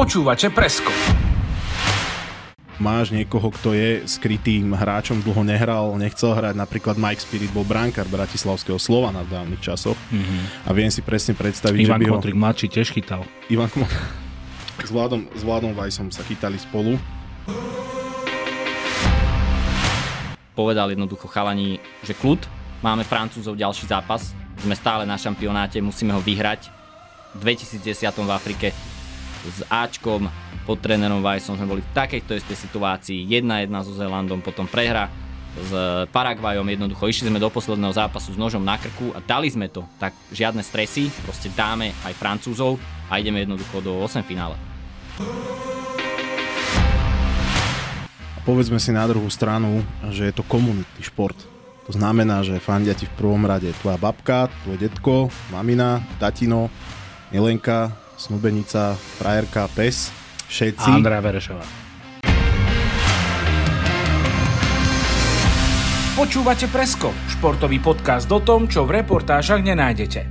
Počúvate Presko. Máš niekoho, kto je skrytým hráčom, dlho nehral, nechcel hrať, napríklad Mike Spirit bol brankár bratislavského Slovana v dávnych časoch a viem si presne predstaviť, Ivan že by ho... Kmotrík mladší tiež chytal. Ivan Kmotrík s Vladom Vajsom sa chytali spolu. Povedal jednoducho chalani, že kľud, máme Francúzov ďalší zápas, sme stále na šampionáte, musíme ho vyhrať. V 2010 v Afrike s Ačkom pod trénerom Vajsom sme boli v takejto istej situácii, 1-1 so Zélandom, potom prehra s Paraguajom, jednoducho išli sme do posledného zápasu s nožom na krku a dali sme to, tak žiadne stresy, proste dáme aj Francúzov a ideme jednoducho do 8 finále. Povedzme si na druhú stranu, že je to komunitný šport. To znamená, že fandia ti v prvom rade tvoja babka, tvoj detko, mamina, tatino, Milenka, snúbenica, frajerka, pes, všetci. A Andrea Verešová. Počúvate Presko, športový podcast o tom, čo v reportážach nenájdete.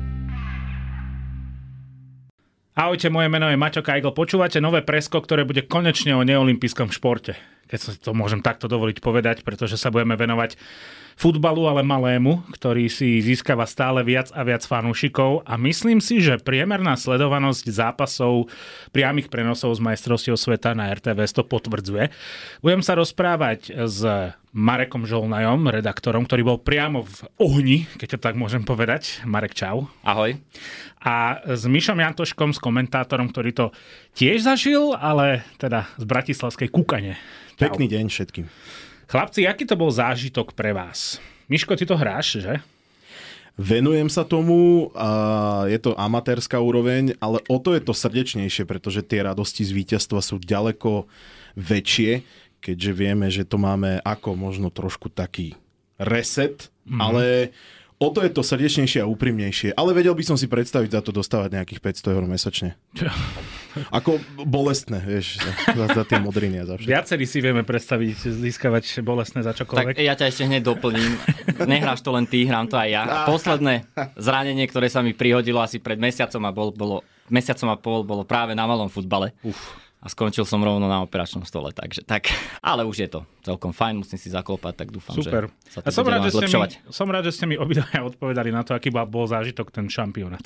Ahojte, moje meno je Maťo Kajgl. Počúvate nové Presko, ktoré bude konečne o neolympijskom športe. Keď sa to môžem takto dovoliť povedať, pretože sa budeme venovať futbalu, ale malému, ktorý si získava stále viac a viac fanúšikov a myslím si, že priemerná sledovanosť zápasov priamych prenosov z majstrovstiev sveta na RTVS to potvrdzuje. Budem sa rozprávať s Marekom Žolnajom, redaktorom, ktorý bol priamo v ohni, keď to tak môžem povedať. Marek, čau. Ahoj. A s Mišom Jantoškom, s komentátorom, ktorý to tiež zažil, ale teda z bratislavskej Kúkane. Čau. Pekný deň všetkým. Chlapci, aký to bol zážitok pre vás? Miško, ty to hráš, že? Venujem sa tomu, je to amatérska úroveň, ale o to je to srdečnejšie, pretože tie radosti z víťazstva sú ďaleko väčšie, keďže vieme, že to máme ako možno trošku taký reset, ale o to je to srdečnejšie a úprimnejšie. Ale vedel by som si predstaviť za to dostávať nejakých 500 eur mesačne. Ako bolestné, vieš, za tie modriny a za všetko. Viacerí si vieme predstaviť získavať bolestné za čokoľvek. Tak ja ťa ešte hneď doplním. Nehráš to len ty, hrám to aj ja. Posledné zranenie, ktoré sa mi prihodilo asi pred mesiacom a pol, bolo práve na malom futbale. A skončil som rovno na operačnom stole, takže tak. Ale už je to celkom fajn, musím si zaklopať, tak dúfam, super. Že sa to bude len zlepšovať. Som rád, že ste mi obidvaja odpovedali na to, aký bol zážitok ten šampionát.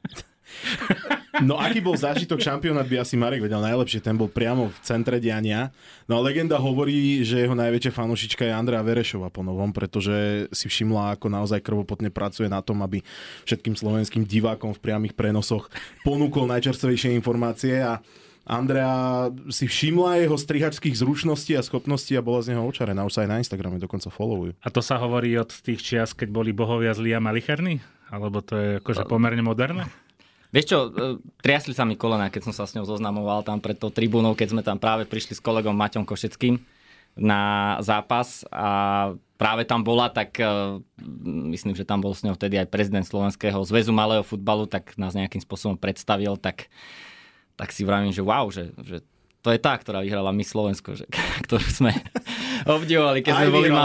No aký bol zážitok šampionát, by asi Marek vedel najlepšie, ten bol priamo v centre diania. No a legenda hovorí, že jeho najväčšia fanúšička je Andrea Verešová po novom, pretože si všimla, ako naozaj krvopotne pracuje na tom, aby všetkým slovenským divákom v priamych prenosoch ponúkol najčerstvejšie informácie a Andrea si všimla jeho strihačských zručností a schopností a bola z neho očarená. Už sa aj na Instagrame dokonca followujú. A to sa hovorí od tých čias, keď boli bohovia zlí a malicherní? Alebo to je akože pomerne moderné? Vieš čo, triasli sa mi kolena, keď som sa s ňou zoznamoval tam pred tou tribúnou, keď sme tam práve prišli s kolegom Maťom Košeckým na zápas a práve tam bola, tak myslím, že tam bol s ňou vtedy aj prezident Slovenského zväzu malého futbalu, tak nás nejakým spôsobom predstavil, tak si vravím, že wow, že to je tá, ktorá vyhrala Miss Slovensko, že, ktorú sme obdivovali, keď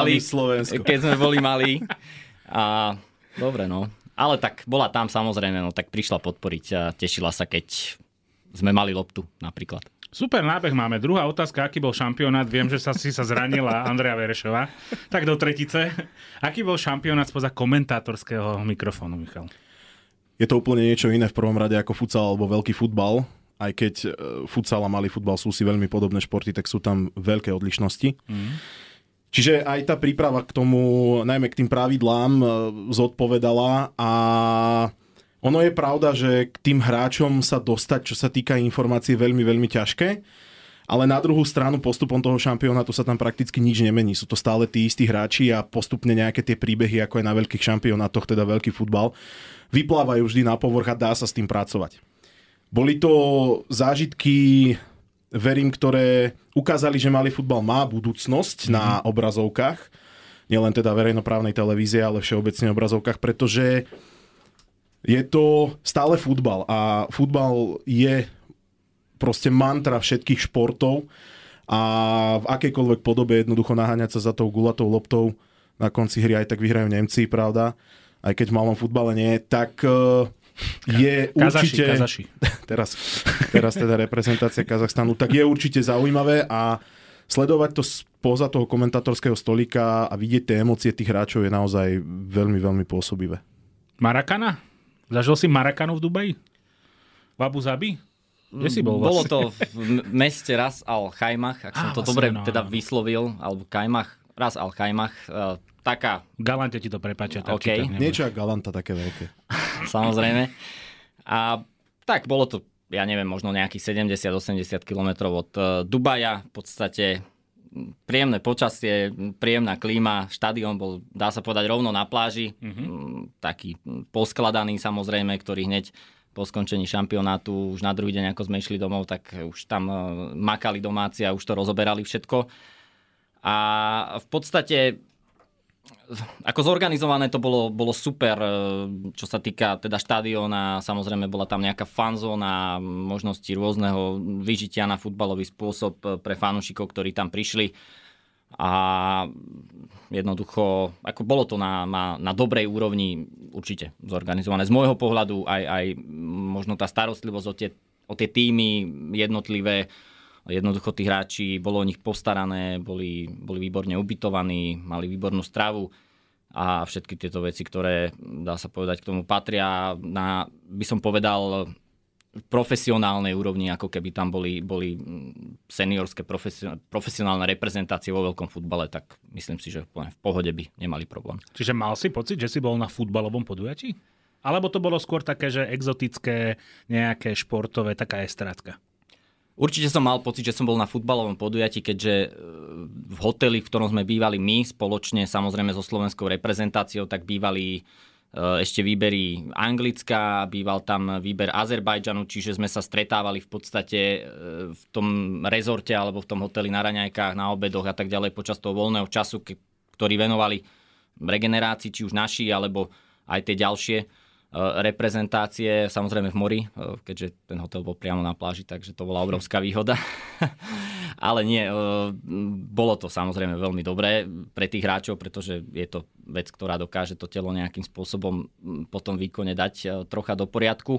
sme boli malí. A dobre, no. Ale tak bola tam samozrejme, no tak prišla podporiť a tešila sa, keď sme mali loptu napríklad. Super nábeh máme. Druhá otázka, aký bol šampionát? Viem, že sa zranila Andrea Verešová. Tak do tretice. Aký bol šampionát spoza komentátorského mikrofónu, Michal? Je to úplne niečo iné v prvom rade ako futsal alebo veľký futbal. Aj keď futsal a malý futbal sú si veľmi podobné športy, tak sú tam veľké odlišnosti. Čiže aj tá príprava k tomu, najmä k tým pravidlám, zodpovedala a ono je pravda, že k tým hráčom sa dostať, čo sa týka informácií, veľmi, veľmi ťažké. Ale na druhú stranu postupom toho šampionátu sa tam prakticky nič nemení. Sú to stále tí istí hráči a postupne nejaké tie príbehy, ako je na veľkých šampionátoch, teda veľký futbal, vyplávajú vždy na povrch a dá sa s tým pracovať. Boli to zážitky, verím, ktoré ukázali, že malý futbal má budúcnosť na obrazovkách. Nielen teda verejnoprávnej televízie, ale všeobecne obrazovkách, pretože je to stále futbal a futbal je proste mantra všetkých športov a v akejkoľvek podobe jednoducho naháňať sa za tou gulatou loptou na konci hry, aj tak vyhrajú Nemci, pravda? Aj keď v malom futbale nie, tak je určite... Kazaši. teraz teda reprezentácia Kazachstanu, tak je určite zaujímavé a sledovať to spoza toho komentátorského stolika a vidieť tie emócie tých hráčov je naozaj veľmi, veľmi pôsobivé. Marakana? Zažil si Marakanu v Dubaji? V Abu Zabi? Kde si bol Bolo vlastne? to v meste Ras Al Khaimah, ak som to dobre teda vyslovil, alebo Khaimah, Ras Al Khaimah, taká... Galante ti to prepáčia. Tak Okay. Niečo ako Galanta, také veľké. Samozrejme. A tak bolo to, ja neviem, možno nejakých 70-80 kilometrov od Dubaja. V podstate príjemné počasie, príjemná klíma, štadión bol, dá sa povedať, rovno na pláži. Taký poskladaný samozrejme, ktorý hneď po skončení šampionátu, už na druhý deň, ako sme išli domov, tak už tam makali domáci a už to rozoberali všetko. A v podstate ako zorganizované to bolo super, čo sa týka teda štadióna, samozrejme bola tam nejaká fanzóna, možnosti rôzneho vyžitia na futbalový spôsob pre fanúšikov, ktorí tam prišli a jednoducho, ako bolo to na dobrej úrovni určite zorganizované. Z môjho pohľadu aj možno tá starostlivosť o tie týmy jednotlivé, jednoducho tí hráči, bolo o nich postarané, boli výborne ubytovaní, mali výbornú stravu a všetky tieto veci, ktoré, dá sa povedať, k tomu patria na, by som povedal, profesionálnej úrovni, ako keby tam boli seniorské profesionálne reprezentácie vo veľkom futbale, tak myslím si, že v pohode by nemali problém. Čiže mal si pocit, že si bol na futbalovom podujatí? Alebo to bolo skôr také, že exotické, nejaké športové, taká estrádka? Určite som mal pocit, že som bol na futbalovom podujatí, keďže v hoteli, v ktorom sme bývali my, spoločne samozrejme so slovenskou reprezentáciou, tak bývali ešte výbery Anglicka, býval tam výber Azerbajdžanu, čiže sme sa stretávali v podstate v tom rezorte alebo v tom hoteli na raňajkách, na obedoch a tak ďalej počas toho voľného času, ktorý venovali regenerácii, či už naši, alebo aj tie ďalšie reprezentácie, samozrejme v mori, keďže ten hotel bol priamo na pláži, takže to bola obrovská výhoda. Ale nie, bolo to samozrejme veľmi dobré pre tých hráčov, pretože je to vec, ktorá dokáže to telo nejakým spôsobom po tom výkone dať trocha do poriadku.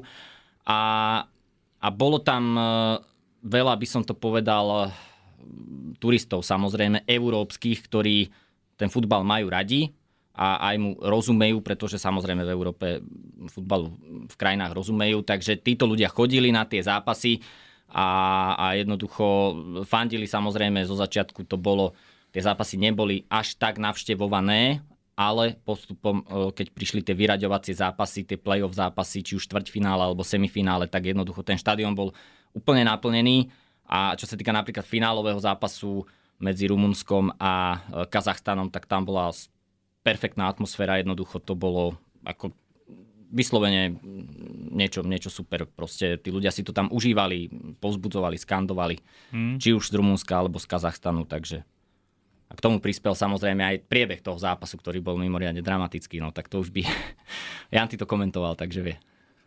A bolo tam veľa, by som to povedal, turistov samozrejme, európskych, ktorí ten futbal majú radi a aj mu rozumejú, pretože samozrejme v Európe futbalu v krajinách rozumejú, takže títo ľudia chodili na tie zápasy a jednoducho fandili, samozrejme zo začiatku to bolo, tie zápasy neboli až tak navštevované, ale postupom, keď prišli tie vyraďovacie zápasy, tie play-off zápasy, či už štvrťfinále alebo semifinále, tak jednoducho ten štadión bol úplne naplnený a čo sa týka napríklad finálového zápasu medzi Rumunskom a Kazachstanom, tak tam bola perfektná atmosféra, jednoducho to bolo ako vyslovene niečo super. Proste tí ľudia si to tam užívali, povzbudzovali, skandovali, či už z Rumunska alebo z Kazachstanu, takže a k tomu prispel samozrejme aj priebeh toho zápasu, ktorý bol mimoriadne dramatický, no tak to už by Janty to komentoval, takže vie.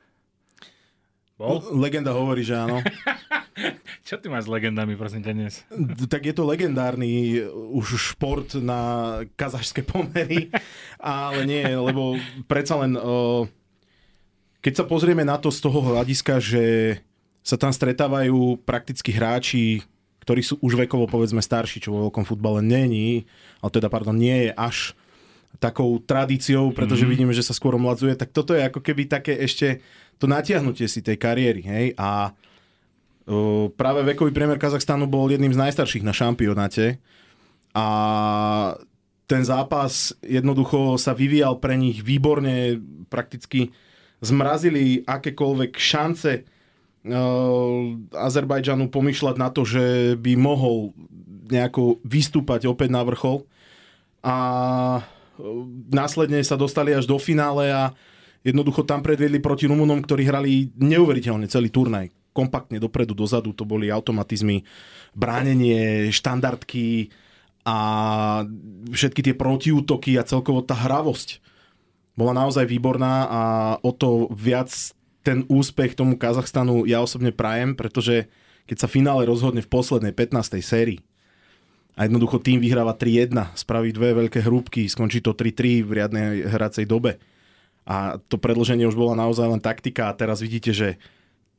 Bol? Legenda hovorí, že áno. Čo ty máš s legendami, prosím ťa, dnes? Tak je to legendárny už šport na kazašské pomery, ale nie, lebo predsa len, keď sa pozrieme na to z toho hľadiska, že sa tam stretávajú prakticky hráči, ktorí sú už vekovo, povedzme, starší, čo vo veľkom futbale nie je až takou tradíciou, pretože vidíme, že sa skôr omladzuje, tak toto je ako keby také ešte to natiahnutie si tej kariéry, hej, a práve vekový priemer Kazachstanu bol jedným z najstarších na šampionáte a ten zápas jednoducho sa vyvíjal pre nich výborne, prakticky zmrazili akékoľvek šance Azerbajdžanu pomýšľať na to, že by mohol nejako vystúpať opäť na vrchol a následne sa dostali až do finále a jednoducho tam predviedli proti Rumunom, ktorí hrali neuveriteľne celý turnaj. Kompaktne dopredu, dozadu, to boli automatizmy, bránenie, štandardky a všetky tie protiútoky a celkovo tá hravosť bola naozaj výborná a o to viac ten úspech tomu Kazachstanu ja osobne prajem, pretože keď sa finále rozhodne v poslednej 15. sérii a jednoducho tým vyhráva 3-1, spraví dve veľké hrúbky, skončí to 3-3 v riadnej hracej dobe a to predĺženie už bola naozaj len taktika a teraz vidíte, že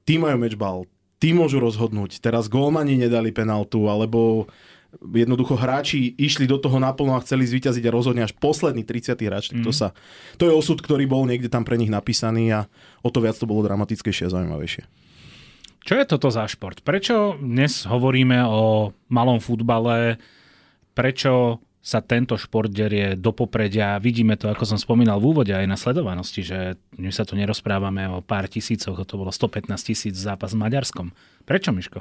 tí majú mečbal, tí môžu rozhodnúť. Teraz gólmani nedali penaltu, alebo jednoducho hráči išli do toho naplno a chceli zvíťaziť a rozhodne až posledný 30. hráč. To je osud, ktorý bol niekde tam pre nich napísaný a o to viac to bolo dramatickejšie a zaujímavejšie. Čo je toto za šport? Prečo dnes hovoríme o malom futbale? Prečo sa tento šport derie do popredia? Vidíme to, ako som spomínal v úvode, aj na sledovanosti, že my sa tu nerozprávame o pár tisícoch, to bolo 115 000 zápas v Maďarskom. Prečo, Miško?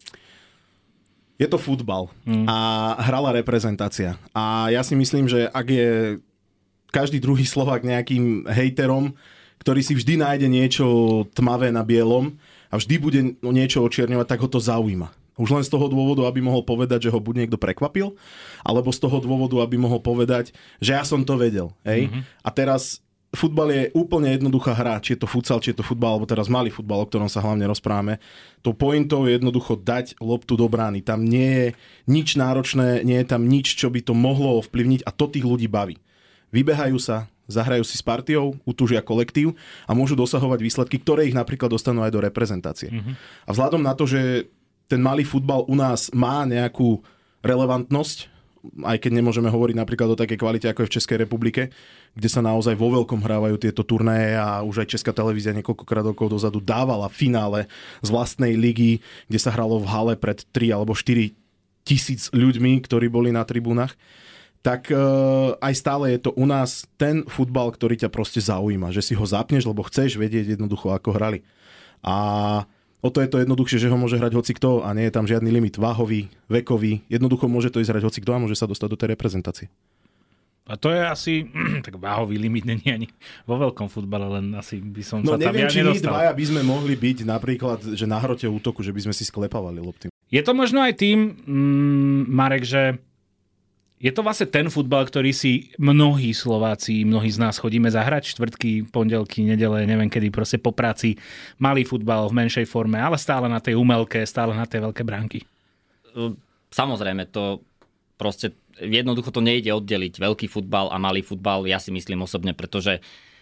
Je to futbal a hrala reprezentácia. A ja si myslím, že ak je každý druhý Slovák nejakým hejterom, ktorý si vždy nájde niečo tmavé na bielom a vždy bude niečo očierňovať, tak ho to zaujíma. Už len z toho dôvodu, aby mohol povedať, že ho buď niekto prekvapil, alebo z toho dôvodu, aby mohol povedať, že ja som to vedel. Hej? A teraz futbal je úplne jednoduchá hra, či je to futsal, či je to futbal, alebo teraz malý futbal, o ktorom sa hlavne rozprávame. To pointou je jednoducho dať loptu do brány. Tam nie je nič náročné, nie je tam nič, čo by to mohlo ovplyvniť a to tých ľudí baví. Vybehajú sa, zahrajú si s partiou, utúžia kolektív a môžu dosahovať výsledky, ktoré ich napríklad dostanú aj do reprezentácie. A vzhľadom na to, že ten malý futbal u nás má nejakú relevantnosť, aj keď nemôžeme hovoriť napríklad o takej kvalite, ako je v Českej republike, kde sa naozaj vo veľkom hrávajú tieto turnaje a už aj Česká televízia niekoľkokrát rokov dozadu dávala finále z vlastnej ligy, kde sa hralo v hale pred 3 alebo 4 tisíc ľuďmi, ktorí boli na tribúnach. Tak aj stále je to u nás ten futbal, ktorý ťa proste zaujíma, že si ho zapneš, lebo chceš vedieť jednoducho, ako hrali. A o to je to jednoduchšie, že ho môže hrať hocikto a nie je tam žiadny limit váhový, vekový. Jednoducho môže to ísť hrať hocikto a môže sa dostať do tej reprezentácie. A to je asi, tak váhový limit není ani vo veľkom futbale, len asi by som sa tam neviem, ja nedostal. No neviem, či my dvaja by sme mohli byť napríklad, že na hrote útoku, že by sme si sklepávali lopty. Je to možno aj tým, Marek, že je to vlastne ten futbal, ktorý si mnohí Slováci, mnohí z nás chodíme zahrať, štvrtky, pondelky, nedele, neviem kedy, proste po práci, malý futbal v menšej forme, ale stále na tej umelke, stále na tej veľké bránky. Samozrejme, to proste jednoducho to nejde oddeliť veľký futbal a malý futbal, ja si myslím osobne, pretože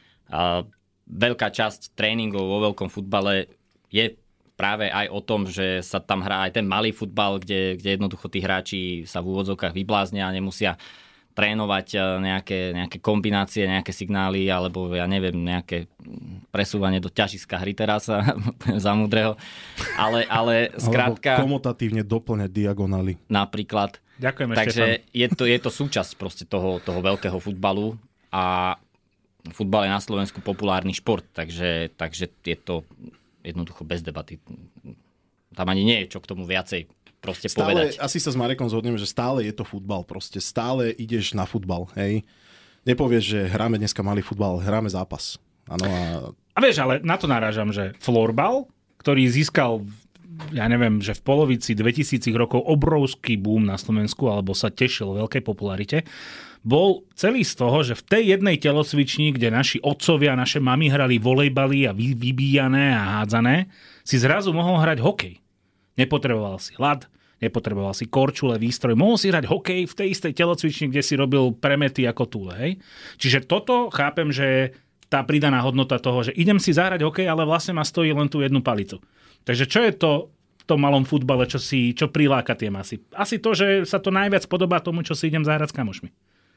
veľká časť tréningov vo veľkom futbale je práve aj o tom, že sa tam hrá aj ten malý futbal, kde jednoducho tí hráči sa v úvodzovkách vybláznia a nemusia trénovať nejaké kombinácie, nejaké signály, alebo ja neviem, nejaké presúvanie do ťažiska hry teraz za múdreho. Ale skrátka... Komutatívne doplňať diagonály. Napríklad. Ďakujeme, Takže Štefan. je to súčasť proste toho veľkého futbalu a futbal je na Slovensku populárny šport, takže je to jednoducho bez debaty. Tam ani nie je čo k tomu viacej proste povedať. Asi sa s Marekom zhodneme, že stále je to futbal. Proste stále ideš na futbal. Hej? Nepovieš, že hráme dneska malý futbal, hráme zápas. Ano, a vieš, ale na to narážam, že florbal, ktorý získal, ja neviem, že v polovici 2000 rokov obrovský boom na Slovensku, alebo sa tešil veľkej popularite, bol celý z toho, že v tej jednej telocvični, kde naši otcovia, naše mamy hrali volejbaly a vybíjané a hádzané, si zrazu mohol hrať hokej. Nepotreboval si ľad, nepotreboval si korčule, výstroj, mohol si hrať hokej v tej istej telocvični, kde si robil premety ako túle. Hej? Čiže toto chápem, že je tá pridaná hodnota toho, že idem si zahrať hokej, ale vlastne ma stojí len tú jednu palicu. Takže čo je to v tom malom futbale, čo priláka tie masy? Asi to, že sa to najviac podobá tomu, čo si idem zahrať s kamošmi.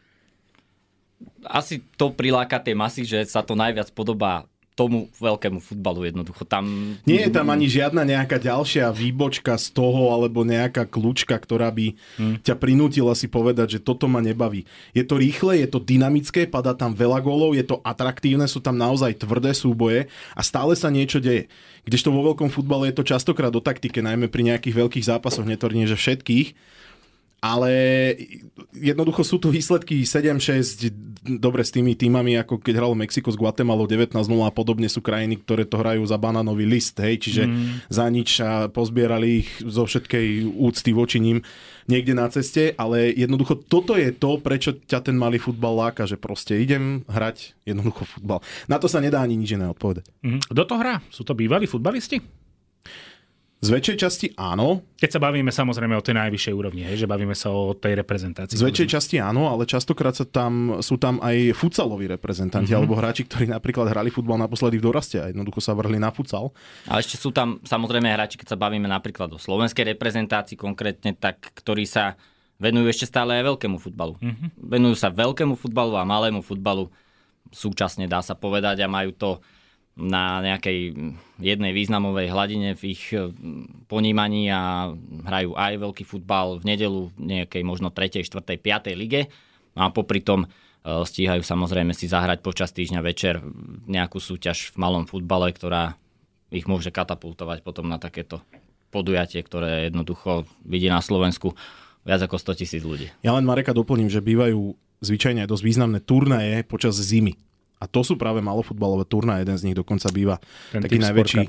Asi to priláka tie masy, že sa to najviac podobá tomu veľkému futbalu jednoducho. Tam... Nie je tam ani žiadna nejaká ďalšia výbočka z toho, alebo nejaká kľúčka, ktorá by ťa prinútila si povedať, že toto ma nebaví. Je to rýchle, je to dynamické, padá tam veľa gólov, je to atraktívne, sú tam naozaj tvrdé súboje a stále sa niečo deje. Kdežto vo veľkom futbale je to častokrát o taktike, najmä pri nejakých veľkých zápasoch, netvrdím, že všetkých, ale jednoducho sú tu výsledky 7-6, dobre s tými týmami, ako keď hralo Mexiko s Guatemalou 19-0 a podobne sú krajiny, ktoré to hrajú za banánový list, hej, čiže za nič a pozbierali ich zo všetkej úcty voči ním niekde na ceste, ale jednoducho toto je to, prečo ťa ten malý futbal láka, že proste idem hrať jednoducho futbal. Na to sa nedá ani nič iné odpovedať. Kto to hrá? Sú to bývalí futbalisti? Z väčšej časti áno. Keď sa bavíme samozrejme o tej najvyššej úrovni, že bavíme sa o tej reprezentácii. Z väčšej časti áno, ale častokrát sú tam aj futsaloví reprezentanti, alebo hráči, ktorí napríklad hrali futbal naposledy v doraste a jednoducho sa vrhli na futsal. Ale ešte sú tam samozrejme hráči, keď sa bavíme napríklad o slovenskej reprezentácii konkrétne, tak ktorí sa venujú ešte stále aj veľkému futbalu. Venujú sa veľkému futbalu a malému futbalu súčasne, dá sa povedať, a majú to na nejakej jednej významovej hladine v ich ponímaní a hrajú aj veľký futbal v nedeľu v nejakej možno 3., 4., 5. lige a popri tom stíhajú samozrejme si zahrať počas týždňa večer nejakú súťaž v malom futbale, ktorá ich môže katapultovať potom na takéto podujatie, ktoré jednoducho vidí na Slovensku viac ako 100,000 ľudí. Ja len Mareka doplním, že bývajú zvyčajne dosť významné turnaje počas zimy. A to sú práve malofutbalové turnaje, jeden z nich dokonca býva taký najväčší.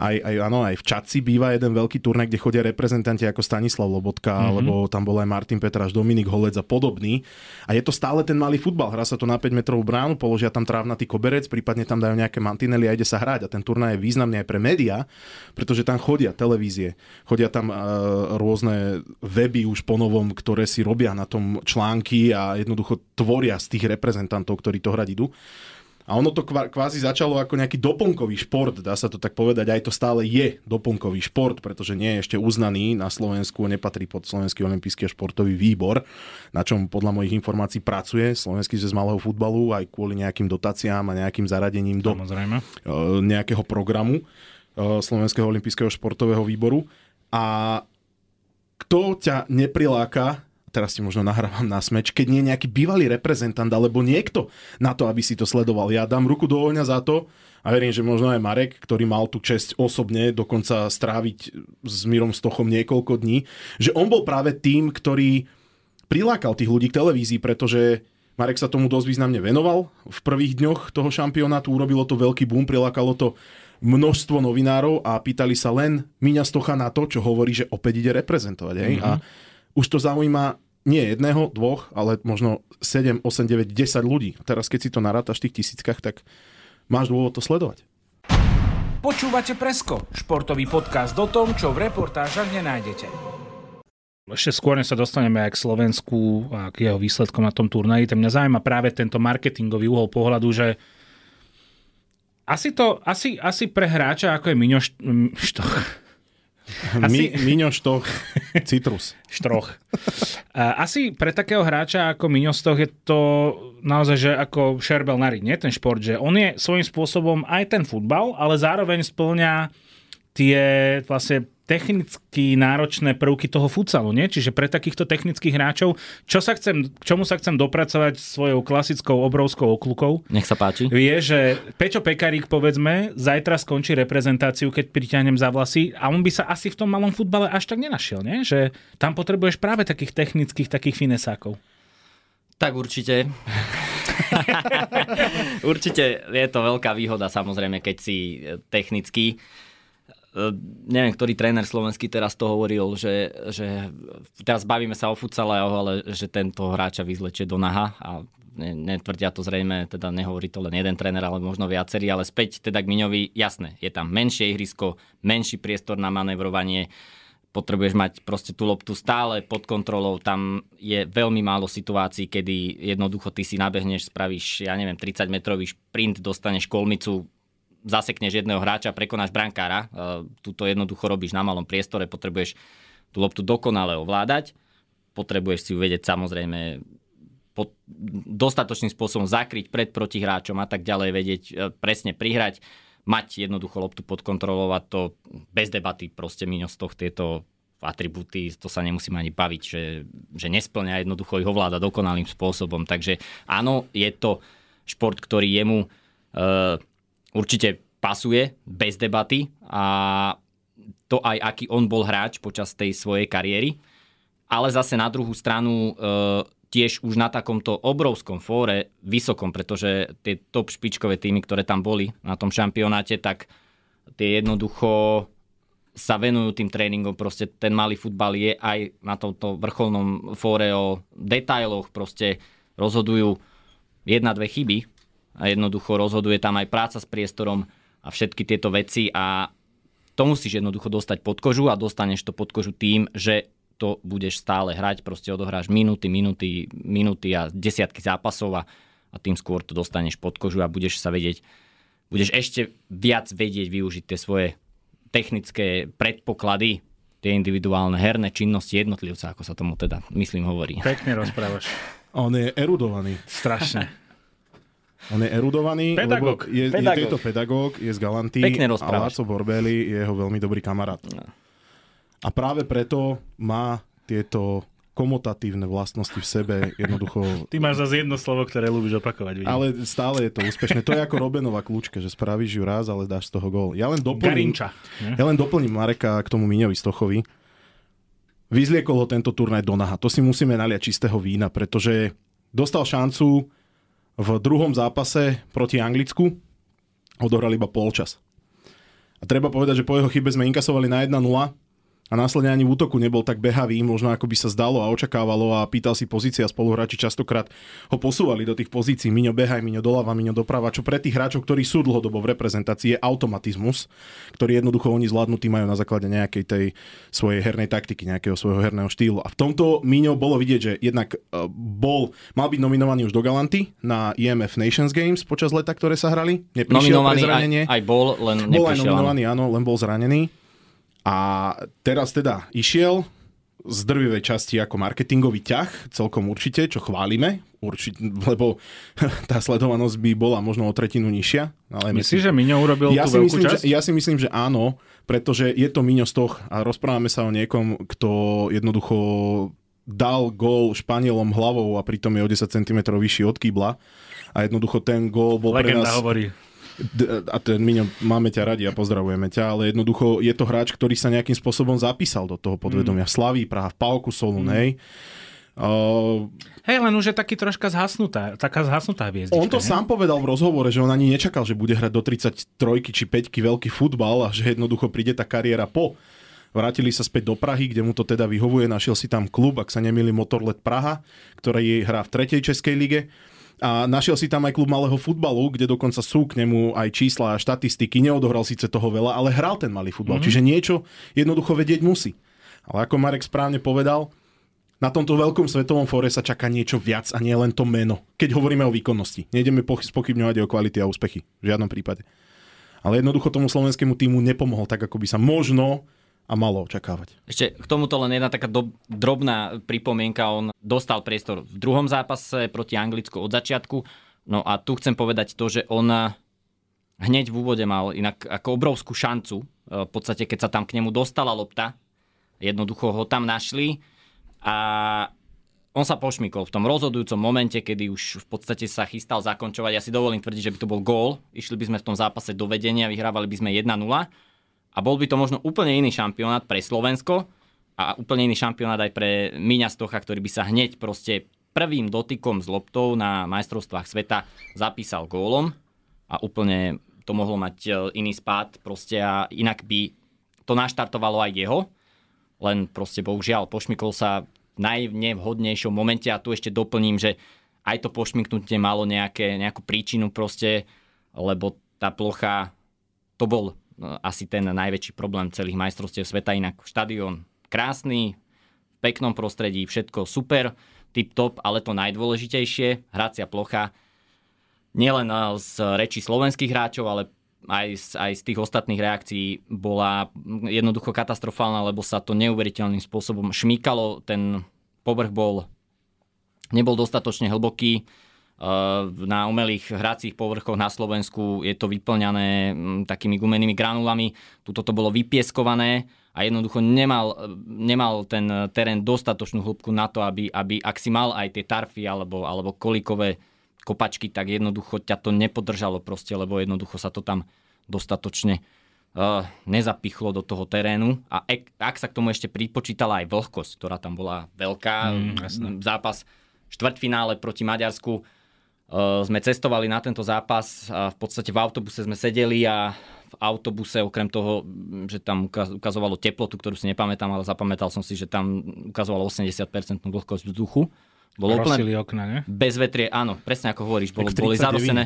Aj v Čadci býva jeden veľký turnaj, kde chodia reprezentanti ako Stanislav Lobotka, alebo tam bol aj Martin Petráš, Dominik Holec a podobný. A je to stále ten malý futbal. Hrá sa to na 5 metrovú bránu, položia tam trávnatý koberec, prípadne tam dajú nejaké mantinely a ide sa hrať. A ten turnaj je významný aj pre médiá, pretože tam chodia televízie, chodia tam rôzne weby už ponovom, ktoré si robia na tom články a jednoducho tvoria z tých reprezentantov, ktorí to hrať idú. A ono to kvázi začalo ako nejaký doplnkový šport, dá sa to tak povedať, aj to stále je doplnkový šport, pretože nie je ešte uznaný na Slovensku, nepatrí pod Slovenský olympijský a športový výbor, na čom podľa mojich informácií pracuje Slovenský zväz malého futbalu aj kvôli nejakým dotáciám a nejakým zaradením do nejakého programu Slovenského olympijského športového výboru. A kto ťa nepriláka, teraz ti možno nahrávam na smeč, keď nie je nejaký bývalý reprezentant alebo niekto na to, aby si to sledoval. Ja dám ruku do ohňa za to a verím, že možno aj Marek, ktorý mal tú česť osobne dokonca stráviť s Mirom Stochom niekoľko dní, že on bol práve tým, ktorý prilákal tých ľudí k televízii, pretože Marek sa tomu dosť významne venoval. V prvých dňoch toho šampionátu urobilo to veľký boom, prilákalo to množstvo novinárov a pýtali sa len Míňa Stocha na to, čo hovorí, že opäť ide reprezentovať. A už to zaujíma nie jedného, dvoch, ale možno 7, 8, 9, 10 ľudí. A teraz, keď si to narátaš v tých tisíckach, tak máš dôvod to sledovať. Počúvate Presko, športový podcast o tom, čo v reportážach nenájdete. Ešte skôr sa dostaneme aj k Slovensku a k jeho výsledkom na tom turnaji. Mňa zaujíma práve tento marketingový uhol pohľadu, že asi pre hráča, ako je Miňo Štoch, Miňo Štoch, Citrus. Štroch. Asi pre takého hráča ako Miňo Štoch je to naozaj, že ako šerbel na riť, nie ten šport, že on je svojím spôsobom aj ten futbal, ale zároveň spĺňa tie vlastne technicky náročné prvky toho futsalu, nie? Čiže pre takýchto technických hráčov, k čomu sa chcem dopracovať svojou klasickou obrovskou okľukou? Nech sa páči. Je, že Peťo Pekarík, povedzme, zajtra skončí reprezentáciu, keď priťahnem za vlasy a on by sa asi v tom malom futbale až tak nenašiel, nie? Že tam potrebuješ práve takých technických, takých finesákov. Tak určite. Určite je to veľká výhoda, samozrejme, keď si technický. Neviem, ktorý tréner slovenský teraz to hovoril, že teraz bavíme sa o futsale, ale že tento hráča vyzlečie do naha a netvrdia to zrejme, teda nehovorí to len jeden tréner, ale možno viacerí, ale späť teda k Miňovi, jasné, je tam menšie ihrisko, menší priestor na manévrovanie, potrebuješ mať proste tú loptu stále pod kontrolou, tam je veľmi málo situácií, kedy jednoducho ty si nabehneš, spravíš, 30-metrový šprint, dostaneš kolmicu, zasekneš jedného hráča, prekonáš brankára. Tuto jednoducho robíš na malom priestore, potrebuješ tú loptu dokonale ovládať, potrebuješ si ju vedieť samozrejme dostatočným spôsobom zakryť pred protihráčom a tak ďalej, vedieť presne prihrať, mať jednoducho loptu pod kontrolou a to bez debaty proste Miňo Stoch tieto atribúty, to sa nemusíme ani baviť, že nesplňa, jednoducho ich ovláda dokonalým spôsobom. Takže áno, je to šport, ktorý jemu určite pasuje bez debaty a to aj aký on bol hráč počas tej svojej kariéry. Ale zase na druhú stranu tiež už na takomto obrovskom fóre, vysokom, pretože tie top špičkové týmy, ktoré tam boli na tom šampionáte, tak tie jednoducho sa venujú tým tréningom. Proste ten malý futbal je aj na tomto vrcholnom fóre o detailoch. Proste rozhodujú 1-2 chyby a jednoducho rozhoduje tam aj práca s priestorom a všetky tieto veci a to musíš jednoducho dostať pod kožu a dostaneš to pod kožu tým, že to budeš stále hrať, proste odohráš minúty a desiatky zápasov a tým skôr to dostaneš pod kožu a budeš ešte viac vedieť využiť tie svoje technické predpoklady, tie individuálne herné činnosti jednotlivca, ako sa tomu teda, myslím, hovorí. Pekne rozprávaš. On je erudovaný. Strašne. On je erudovaný, pedagóg. lebo je to pedagóg, je z Galanty a Láco Borbély je jeho veľmi dobrý kamarát. No. A práve preto má tieto komutatívne vlastnosti v sebe jednoducho... Ty máš zase jedno slovo, ktoré ľúbiš opakovať. Vidím. Ale stále je to úspešné. To je ako Robenová kľúčka, že spravíš ju raz, ale dáš z toho gól. Ja len doplním Mareka k tomu Miňovi Stochovi. Vyzliekol ho tento turnaj do naha. To si musíme naliať čistého vína, pretože dostal šancu v druhom zápase proti Anglicku. Odohral iba polčas. A treba povedať, že po jeho chybe sme inkasovali na 1-0 a následne ani v útoku nebol tak behavý, možno ako by sa zdalo a očakávalo a pýtal si pozície a spoluhráči častokrát ho posúvali do tých pozícií. Miňo behaj, Miňo doľava, Miňo doprava, čo pre tých hráčov, ktorí sú dlhodobo v reprezentácii, je automatizmus, ktorý jednoducho oni zvládnutí majú na základe nejakej tej svojej hernej taktiky, nejakého svojho herného štýlu. A v tomto Miňo bolo vidieť, že jednak mal byť nominovaný už do Galanty na IMF Nations Games počas leta, ktoré sa hrali. Nominovaný aj bol, len neprišiel. Bol aj nominovaný, áno, len bol zranený. A teraz teda išiel z drvivej časti ako marketingový ťah, celkom určite, čo chválime, lebo tá sledovanosť by bola možno o tretinu nižšia. Myslíš, že Miňo urobil tú veľkú časť? Ja si myslím, že áno, pretože je to Miňo Stoch a rozprávame sa o niekom, kto jednoducho dal gól Španielom hlavou a pritom je o 10 cm vyšší od kýbla a jednoducho ten gól bol legenda pre nás... hovorí. A ten Miňo, máme ťa radi a pozdravujeme ťa, ale jednoducho je to hráč, ktorý sa nejakým spôsobom zapísal do toho podvedomia. Slaví Praha, v Pauku Solún, hej. Hej, len už je taký troška taká zhasnutá hviezdička. On to sám povedal v rozhovore, že on ani nečakal, že bude hrať do 33 či 5 veľký futbal a že jednoducho príde tá kariéra po. Vrátili sa späť do Prahy, kde mu to teda vyhovuje, našiel si tam klub, ak sa nemýlim, Motorlet Praha, ktorý hrá v 3. českej lige. A našiel si tam aj klub malého futbalu, kde dokonca sú k nemu aj čísla a štatistiky. Neodohral síce toho veľa, ale hral ten malý futbal. Čiže niečo jednoducho vedieť musí. Ale ako Marek správne povedal, na tomto veľkom svetovom fóre sa čaká niečo viac a nie len to meno. Keď hovoríme o výkonnosti. Nejdeme spochybňovať o kvality a úspechy. V žiadnom prípade. Ale jednoducho tomu slovenskému týmu nepomohol tak, ako by sa možno a malo očakávať. Ešte k tomuto len jedna taká drobná pripomienka. On dostal priestor v druhom zápase proti Anglicku od začiatku. No a tu chcem povedať to, že on hneď v úvode mal inak ako obrovskú šancu. V podstate, keď sa tam k nemu dostala lopta, jednoducho ho tam našli a on sa pošmykol v tom rozhodujúcom momente, kedy už v podstate sa chystal zakončovať. Ja si dovolím tvrdiť, že by to bol gól. Išli by sme v tom zápase do vedenia, vyhrávali by sme 1-0. A bol by to možno úplne iný šampionát pre Slovensko a úplne iný šampionát aj pre Miňa Stocha, ktorý by sa hneď proste prvým dotykom s loptou na majstrovstvách sveta zapísal gólom a úplne to mohlo mať iný spád proste a inak by to naštartovalo aj jeho, len proste bohužiaľ pošmykol sa v najnevhodnejšom momente a tu ešte doplním, že aj to pošmyknutie malo nejakú príčinu proste, lebo tá plocha, to bol asi ten najväčší problém celých majstrovstiev sveta. Inak štadión krásny, v peknom prostredí, všetko super, tip-top, ale to najdôležitejšie, hracia plocha, nielen z rečí slovenských hráčov, ale aj z tých ostatných reakcií bola jednoducho katastrofálna, lebo sa to neuveriteľným spôsobom šmýkalo. Ten povrch nebol dostatočne hlboký. Na umelých hracích povrchoch na Slovensku je to vyplňané takými gumenými granulami. Tuto to bolo vypieskované a jednoducho nemal ten terén dostatočnú hĺbku na to, aby ak si mal aj tie tarfy alebo kolíkové kopačky, tak jednoducho ťa to nepodržalo proste, lebo jednoducho sa to tam dostatočne nezapichlo do toho terénu. A ak sa k tomu ešte pripočítala aj vlhkosť, ktorá tam bola veľká, zápas štvrťfinále proti Maďarsku, sme cestovali na tento zápas a v podstate v autobuse sme sedeli a v autobuse okrem toho, že tam ukazovalo teplotu, ktorú si nepamätám, ale zapamätal som si, že tam ukazovalo 80% vlhkosť vzduchu. Bolo úplne okna, ne? Bez vetrie, áno, presne ako hovoríš, boli zarosené.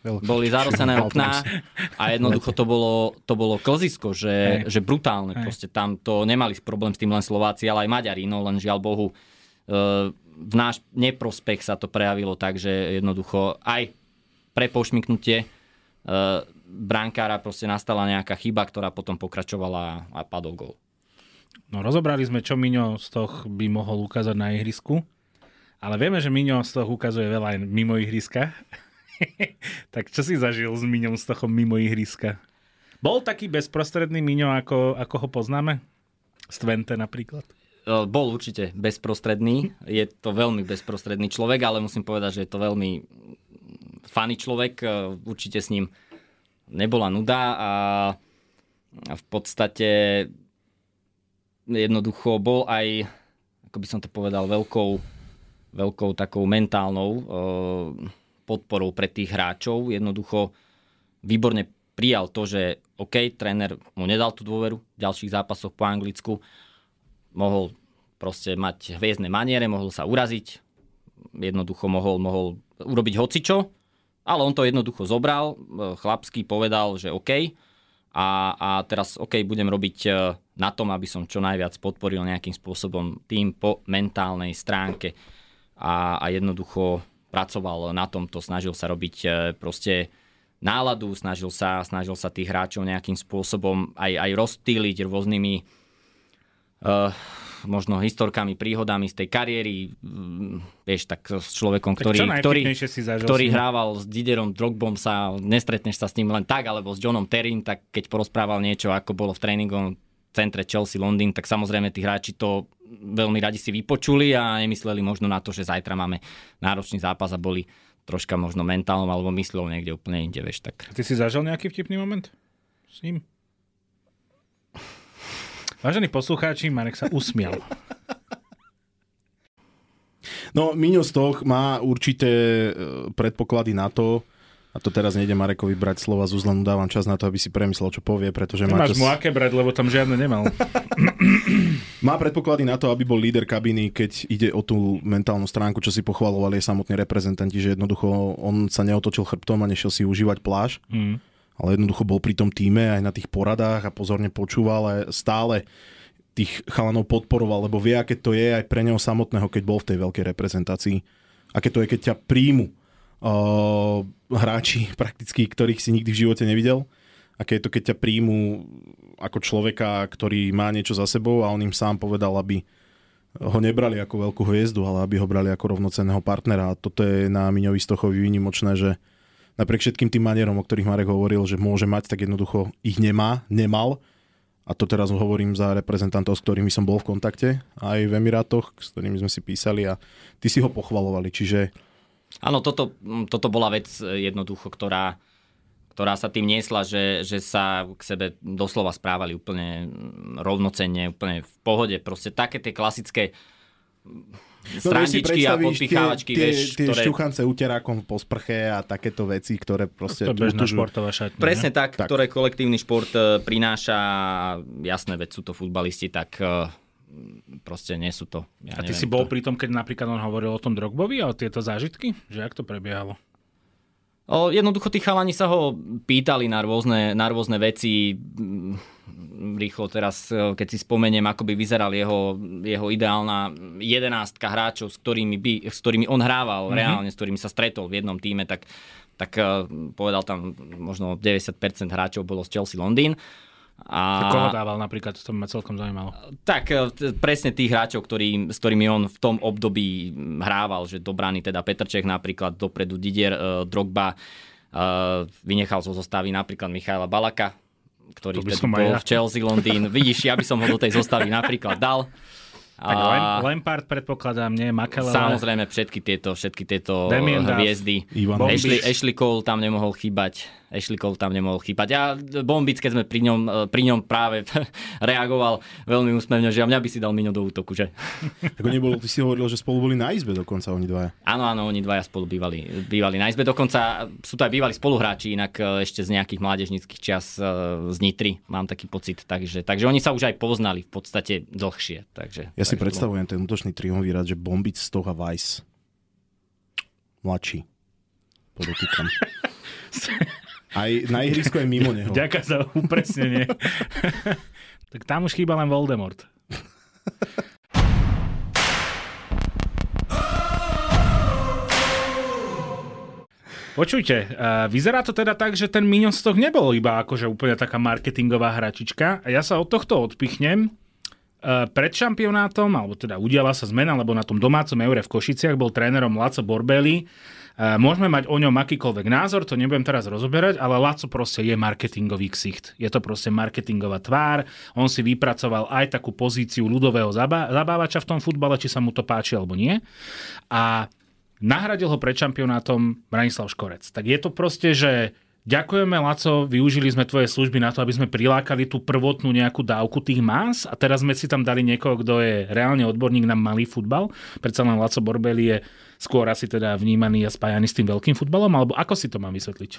Boli zarosené okná a jednoducho to bolo klzisko, že brutálne. Proste tam to nemali problém s tým len Slováci, ale aj Maďari, no len žiaľ Bohu v náš neprospech sa to prejavilo tak, že jednoducho aj pre pošmyknutie brankára proste nastala nejaká chyba, ktorá potom pokračovala a padol gól. No rozobrali sme, čo Miňo z toho by mohol ukázať na ihrisku, ale vieme, že Miňo z toho ukazuje veľa aj mimo ihriska. Tak čo si zažil s Miňom z toho mimo ihriska? Bol taký bezprostredný Miňo, ako ho poznáme? Z Twente napríklad? Bol určite bezprostredný. Je to veľmi bezprostredný človek, ale musím povedať, že je to veľmi funny človek. Určite s ním nebola nuda a v podstate jednoducho bol aj, ako by som to povedal, veľkou takou mentálnou podporou pre tých hráčov. Jednoducho výborne prijal to, že OK, tréner mu nedal tú dôveru v ďalších zápasoch po Anglicku. Mohol proste mať hviezdne maniere, mohol sa uraziť, jednoducho mohol urobiť hocičo, ale on to jednoducho zobral, chlapský povedal, že OK a teraz OK, budem robiť na tom, aby som čo najviac podporil nejakým spôsobom tým po mentálnej stránke a jednoducho pracoval na tomto, snažil sa robiť proste náladu, snažil sa tých hráčov nejakým spôsobom aj rozptýliť rôznymi možno historkami, príhodami z tej kariéry. Vieš, tak s človekom, ktorý hrával s Diderom Drogbom, sa nestretneš sa s ním len tak, alebo s Johnom Terrym, tak keď porozprával niečo, ako bolo v tréningovom centre Chelsea Londýn, tak samozrejme tí hráči to veľmi radi si vypočuli a nemysleli možno na to, že zajtra máme náročný zápas a boli troška možno mentálnom alebo myslel niekde úplne inde, vieš, tak. A ty si zažil nejaký vtipný moment s ním? Vážení poslucháči, Marek sa usmial. No, Miňo Stoch má určité predpoklady na to, a to teraz nejde Marekovi brať slova z úzla, dávam čas na to, aby si premyslel, čo povie, pretože nemáš mu aké brať, lebo tam žiadne nemal. Má predpoklady na to, aby bol líder kabiny, keď ide o tú mentálnu stránku, čo si pochvalovali samotní reprezentanti, že jednoducho on sa neotočil chrbtom a nešiel si užívať pláž. Ale jednoducho bol pri tom týme aj na tých poradách a pozorne počúval a stále tých chalanov podporoval, lebo vie, aké to je aj pre neho samotného, keď bol v tej veľkej reprezentácii. Aké to je, keď ťa príjmu hráči prakticky, ktorých si nikdy v živote nevidel. Aké je to, keď ťa príjmu ako človeka, ktorý má niečo za sebou a on im sám povedal, aby ho nebrali ako veľkú hviezdu, ale aby ho brali ako rovnocenného partnera. A toto je na Miňovi Stochovi výnimočné, že napriek všetkým tým manierom, o ktorých Marek hovoril, že môže mať, tak jednoducho ich nemal. A to teraz hovorím za reprezentantov, s ktorými som bol v kontakte, aj v Emirátoch, s ktorými sme si písali a tí si ho pochvalovali. Čiže áno, toto bola vec jednoducho, ktorá sa tým niesla, že sa k sebe doslova správali úplne rovnocenne, úplne v pohode. Proste také tie klasické strandičky a podpichávačky, tie šťuchance uterákom po sprche a takéto veci, ktoré proste... To bežná športová šatňa. Presne tak, ktoré kolektívny šport prináša. Jasné, veď sú to futbalisti, tak proste nie sú to. Ja a ty si bol pri tom, keď napríklad on hovoril o tom Drogbovi a o tieto zážitky? Že jak to prebiehalo? Jednoducho tí chalani sa ho pýtali na rôzne veci. Rýchlo teraz, keď si spomeniem, ako by vyzeral jeho ideálna 11 hráčov, s ktorými on hrával reálne, s ktorými sa stretol v jednom tíme, tak povedal tam možno 90% hráčov bolo z Chelsea Londýn. A koho dával napríklad, to ma celkom zaujímalo. Tak presne tých hráčov, s ktorými on v tom období hrával, že do brány teda Petrček napríklad, dopredu Didier Drogba, vynechal zo zostavy napríklad Michaela Balaka, ktorý vtedy bol v Chelsea Londýn. Vidíš, ja by som ho do tej zostavy napríklad dal. Tak Lampard predpokladám, nie? Makelele. Samozrejme, všetky tieto hviezdy. Ashley Cole tam nemohol chýbať. A Bombic, keď sme pri ňom práve reagoval veľmi úsmevne, že mňa by si dal Miňo do útoku, že? Tak ty si hovoril, že spolu boli na izbe dokonca oni dvaja. Áno, oni dvaja spolu bývali na izbe. Dokonca sú to aj bývali spoluhráči, inak ešte z nejakých mládežníckych čias z Nitry, mám taký pocit. Takže oni sa už aj poznali v podstate dlhšie. Ja si predstavujem ten útočný triumvirát, že Bombic, Stoch a Weiss. Mladší. Podotýkam. Aj na ihrisku aj mimo neho. Ďakujem za upresnenie. Tak tam už chýba len Voldemort. Počujte, vyzerá to teda tak, že ten Minion Stock nebol iba akože úplne taká marketingová hračička. A ja sa od tohto odpichnem. Pred šampionátom, alebo teda udiala sa zmena, lebo na tom domácom Eure v Košiciach bol trénerom Laco Borbély. Môžeme mať o ňom akýkoľvek názor, to nebudem teraz rozoberať, ale Laco proste je marketingový ksicht. Je to proste marketingová tvár. On si vypracoval aj takú pozíciu ľudového zabávača v tom futbale, či sa mu to páči alebo nie. A nahradil ho pred šampionátom Branislav Škorec. Tak je to proste, že ďakujeme, Laco, využili sme tvoje služby na to, aby sme prilákali tú prvotnú nejakú dávku tých más a teraz sme si tam dali niekoho, kto je reálne odborník na malý futbal. Predsa len Laco Borbély je skôr asi teda vnímaný a spájaný s tým veľkým futbalom, alebo ako si to mám vysvetliť?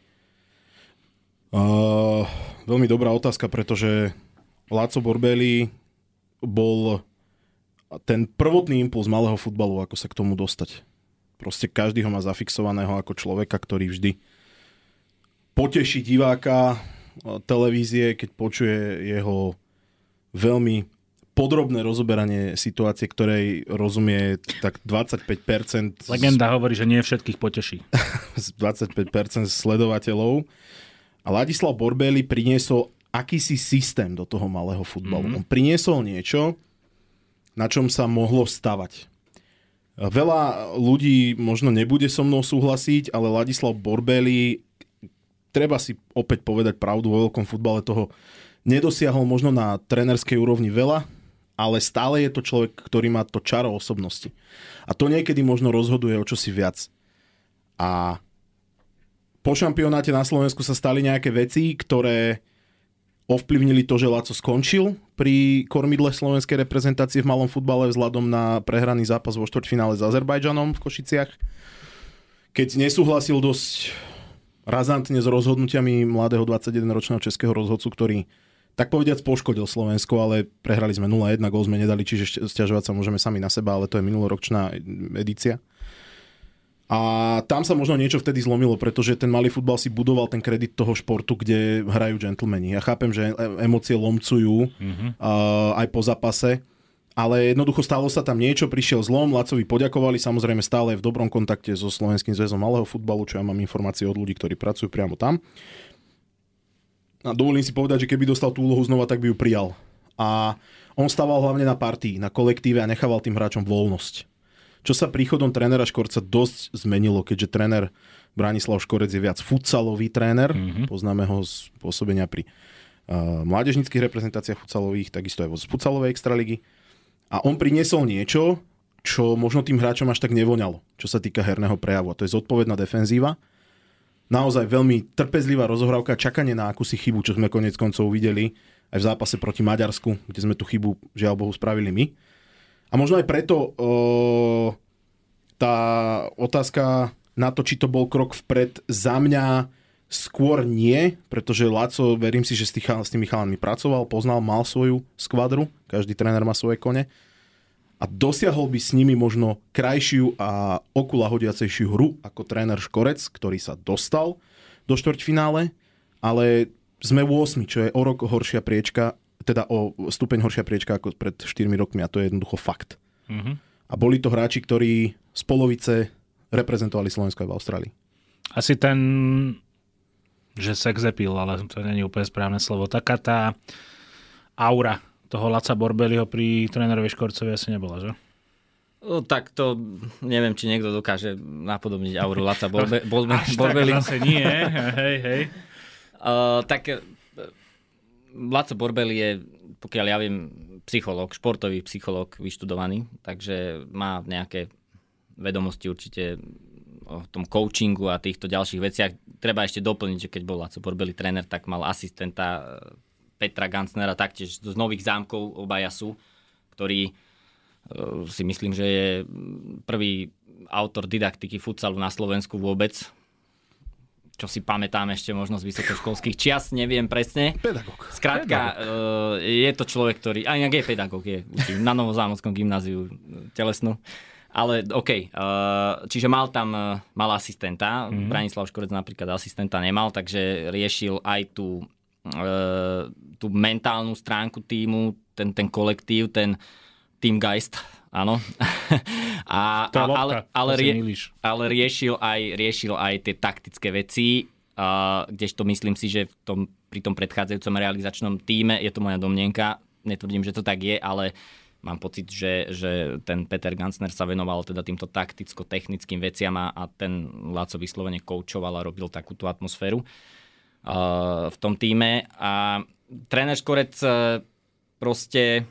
Veľmi dobrá otázka, pretože Laco Borbély bol ten prvotný impuls malého futbalu, ako sa k tomu dostať. Proste každý ho má zafixovaného ako človeka, ktorý vždy poteší diváka televízie, keď počuje jeho veľmi podrobné rozoberanie situácie, ktorej rozumie tak 25%. Legenda hovorí, že nie všetkých poteší. 25% sledovateľov. A Ladislav Borbély priniesol akýsi systém do toho malého futbalu. On priniesol niečo, na čom sa mohlo stavať. Veľa ľudí možno nebude so mnou súhlasiť, ale Ladislav Borbély, treba si opäť povedať pravdu, vo veľkom futbale toho nedosiahol možno na trénerskej úrovni veľa, ale stále je to človek, ktorý má to čaro osobnosti. A to niekedy možno rozhoduje o čosi viac. A po šampionáte na Slovensku sa stali nejaké veci, ktoré ovplyvnili to, že Laco skončil pri kormidle slovenskej reprezentácie v malom futbale vzhľadom na prehraný zápas vo štvrťfinále s Azerbajdžanom v Košiciach. Keď nesúhlasil dosť razantne s rozhodnutiami mladého 21-ročného českého rozhodcu, ktorý tak povediac poškodil Slovensko, ale prehrali sme 0-1, gól sme nedali, čiže sťažovať sa môžeme sami na seba, ale to je minuloročná edícia. A tam sa možno niečo vtedy zlomilo, pretože ten malý futbal si budoval ten kredit toho športu, kde hrajú džentlmeni. Ja chápem, že emócie lomcujú aj po zápase, ale jednoducho stalo sa tam niečo, prišiel zlom, Lacovi poďakovali, samozrejme stále v dobrom kontakte so Slovenským zväzom malého futbalu, čo ja mám informácie od ľudí, ktorí pracujú priamo tam. A dovolím si povedať, že keby dostal tú úlohu znova, tak by ju prijal. A on stával hlavne na partii, na kolektíve a nechával tým hráčom voľnosť. Čo sa príchodom trénera Škorca dosť zmenilo, keďže tréner Branislav Škorec je viac futsalový tréner, poznáme ho z pôsobenia pri mládežníckych reprezentáciách futsalových, takisto aj z futsalovej extraligy. A on priniesol niečo, čo možno tým hráčom až tak nevoňalo, čo sa týka herného prejavu. A to je zodpovedná defenzíva. Naozaj veľmi trpezlivá rozohrávka, čakanie na akúsi chybu, čo sme koniec koncov videli aj v zápase proti Maďarsku, kde sme tú chybu, žiaľ Bohu, spravili my. A možno aj preto tá otázka na to, či to bol krok vpred, za mňa skôr nie, pretože Laco, verím si, že s tými chalánmi pracoval, poznal, mal svoju skvadru, každý tréner má svoje kone a dosiahol by s nimi možno krajšiu a oku lahodiacejšiu hru ako tréner Škorec, ktorý sa dostal do štvrťfinále, ale sme 8, čo je o rok horšia priečka, teda o stupeň horšia priečka ako pred 4 rokmi a to je jednoducho fakt. A boli to hráči, ktorí z polovice reprezentovali Slovensko aj v Austrálii. Asi ten, že sexepil, ale to nie je úplne správne slovo. Taká tá aura toho Laca Borbélyho pri trénerovi Škorcovi asi nebola, že? Tak to neviem, či niekto dokáže napodobniť auru Laca Borbély. Zase nie, hej. Tak Laco Borbély je, pokiaľ ja viem, psychológ, športový psychológ vyštudovaný, takže má nejaké vedomosti určite o tom coachingu a týchto ďalších veciach. Treba ešte doplniť, že keď bol Laco Borbély tréner, tak mal asistenta Petra Gancnera, taktiež z Nových Zámkov, obaja sú, ktorý si myslím, že je prvý autor didaktiky futsalu na Slovensku vôbec. Čo si pamätám ešte možno z vysokoškolských čias, neviem presne. Pedagóg. Skrátka, je to človek, ktorý, aj nejak je pedagóg, je na Novozámockom gymnáziu telesnú. Ale OK, čiže mal asistenta, Branislav Škorec napríklad asistenta nemal, takže riešil aj tú mentálnu stránku tímu, ten kolektív, ten Teamgeist, áno. Ale riešil aj tie taktické veci, kdežto myslím si, že pri tom predchádzajúcom realizačnom tíme, je to moja domnienka, netvrdím, že to tak je, ale mám pocit, že ten Peter Gansner sa venoval teda týmto takticko-technickým veciam a ten Láco vyslovene koučoval a robil takúto atmosféru v tom tíme. A tréner Škorec proste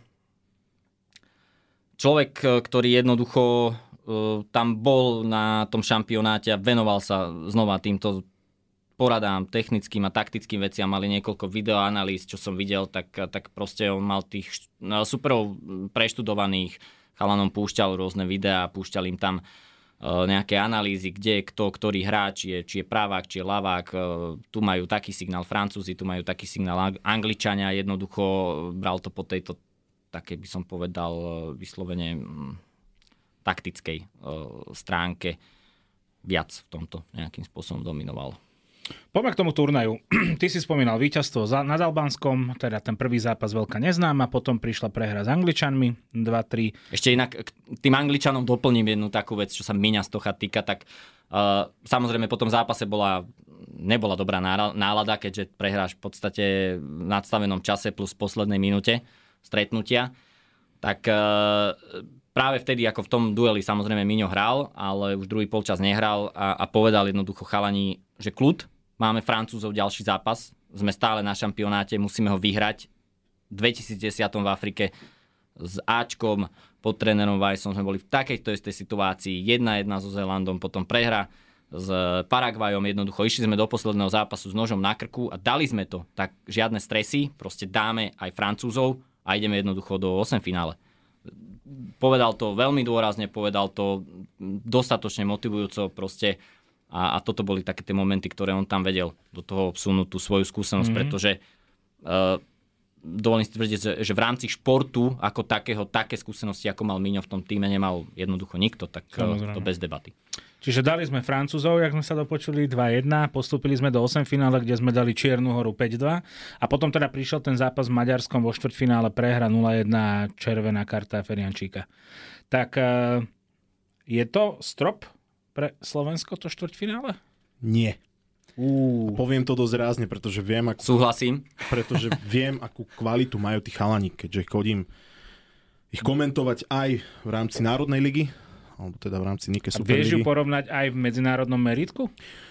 človek, ktorý jednoducho tam bol na tom šampionáte a venoval sa znova týmto poradám, technickým a taktickým veciam, mali niekoľko videoanalýz, čo som videl, tak proste on mal tých superov preštudovaných, chalanom púšťal rôzne videá, púšťal im tam nejaké analýzy, kde kto, ktorý hráč je, či je pravák, či je ľavák, tu majú taký signál Francúzi, tu majú taký signál Angličania, jednoducho bral to po tejto, také by som povedal, vyslovene taktickej stránke viac v tomto nejakým spôsobom dominoval. Poďme k tomu turnaju. Ty si spomínal víťazstvo nad Albánskom, teda ten prvý zápas veľká neznáma, potom prišla prehra s Angličanmi 2-3. Ešte inak k tým Angličanom doplním jednu takú vec, čo sa Miňa Stocha týka, tak samozrejme po tom zápase nebola dobrá nálada, keďže prehráš v podstate v nadstavenom čase plus v poslednej minúte stretnutia. Tak práve vtedy, ako v tom dueli samozrejme Miňo hral, ale už druhý polčas nehral a povedal jednoducho chalani, že kľud, máme Francúzov ďalší zápas, sme stále na šampionáte, musíme ho vyhrať. V 2010 v Afrike s Ačkom pod trénerom Weissom sme boli v takejto istej situácii, 1-1 so Zélandom, potom prehra s Paraguajom, jednoducho išli sme do posledného zápasu s nožom na krku a dali sme to. Tak žiadne stresy, proste dáme aj Francúzov a ideme jednoducho do 8 finále. Povedal to veľmi dôrazne, povedal to dostatočne motivujúco proste a toto boli také tie momenty, ktoré on tam vedel do toho obsunúť tú svoju skúsenosť, pretože dovolím si tvrdiť, že v rámci športu ako takého, také skúsenosti, ako mal Miňo v tom týme, nemal jednoducho nikto, tak to bez debaty. Čiže dali sme Francúzov, jak sme sa dopočuli, 2-1, postúpili sme do 8 finále, kde sme dali Čiernu Horu 5-2 a potom teda prišiel ten zápas v Maďarskom vo štvrťfinále, prehra 0-1, červená karta Feriančíka. Tak je to strop pre Slovensko to štvrťfinále? Nie. Poviem to dosť rázne, pretože viem, súhlasím. Pretože viem, akú kvalitu majú tí chalani, keďže chodím ich komentovať aj v rámci Národnej ligy, alebo teda v rámci Nike Superligy. Vieš ju porovnať aj v medzinárodnom meritku?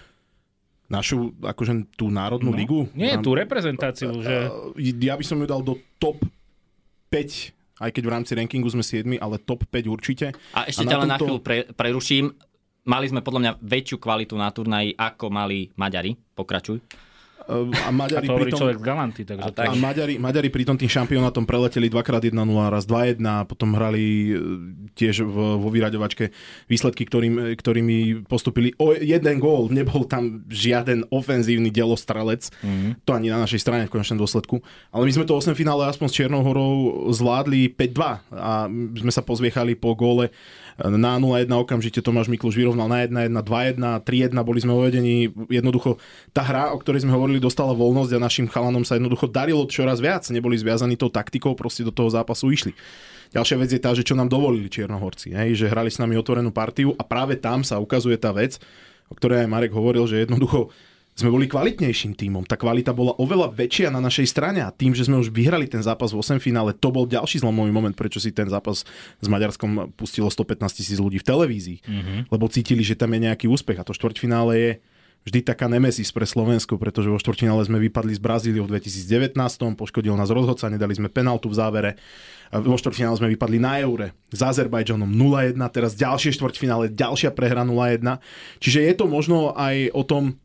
Našu, akože tú Národnú ligu? Nie, tú reprezentáciu. Že... Ja by som ju dal do top 5, aj keď v rámci rankingu sme 7, ale top 5 určite. A ešte ťa len na chvíľu preruším. Mali sme podľa mňa väčšiu kvalitu na turnaji, ako mali Maďari. Pokračuj. A Maďari to hovorí človek z Galanty. Takže a Maďari pri tom tým šampionátom preleteli 2x1-0, raz 2-1 a potom hrali tiež vo vyraďovačke výsledky, ktorými postupili o jeden gól. Nebol tam žiaden ofenzívny delostrelec. To ani na našej strane v konečnom dôsledku. Ale my sme to 8 finále aspoň s Čiernou Horou zvládli 5-2 a sme sa pozviechali po góle na 0-1, okamžite Tomáš Mikluš vyrovnal na 1-1, 2-1, 3-1, boli sme uvedení. Jednoducho tá hra, o ktorej sme hovorili, dostala voľnosť a našim chalanom sa jednoducho darilo čoraz viac. Neboli zviazaní tou taktikou, proste do toho zápasu išli. Ďalšia vec je tá, že čo nám dovolili Čiernohorci, že hrali s nami otvorenú partiu a práve tam sa ukazuje tá vec, o ktorej aj Marek hovoril, že jednoducho sme boli kvalitnejším tímom. Tá kvalita bola oveľa väčšia na našej strane a tým, že sme už vyhrali ten zápas v 8 finále, to bol ďalší zlomový moment, prečo si ten zápas s Maďarskom pustilo 115,000 ľudí v televízii. Lebo cítili, že tam je nejaký úspech a to štvrťfinále je vždy taká nemesis pre Slovensko, pretože vo štvrťfinále sme vypadli z Brazíliou v 2019, poškodil nás rozhodca, nedali sme penáltu v závere. Vo štvrťfinále sme vypadli na Eure s Azerbajdžanom 0-1, teraz ďalšie štvrťfinále, ďalšia prehra 0-1. Čiže je to možno aj o tom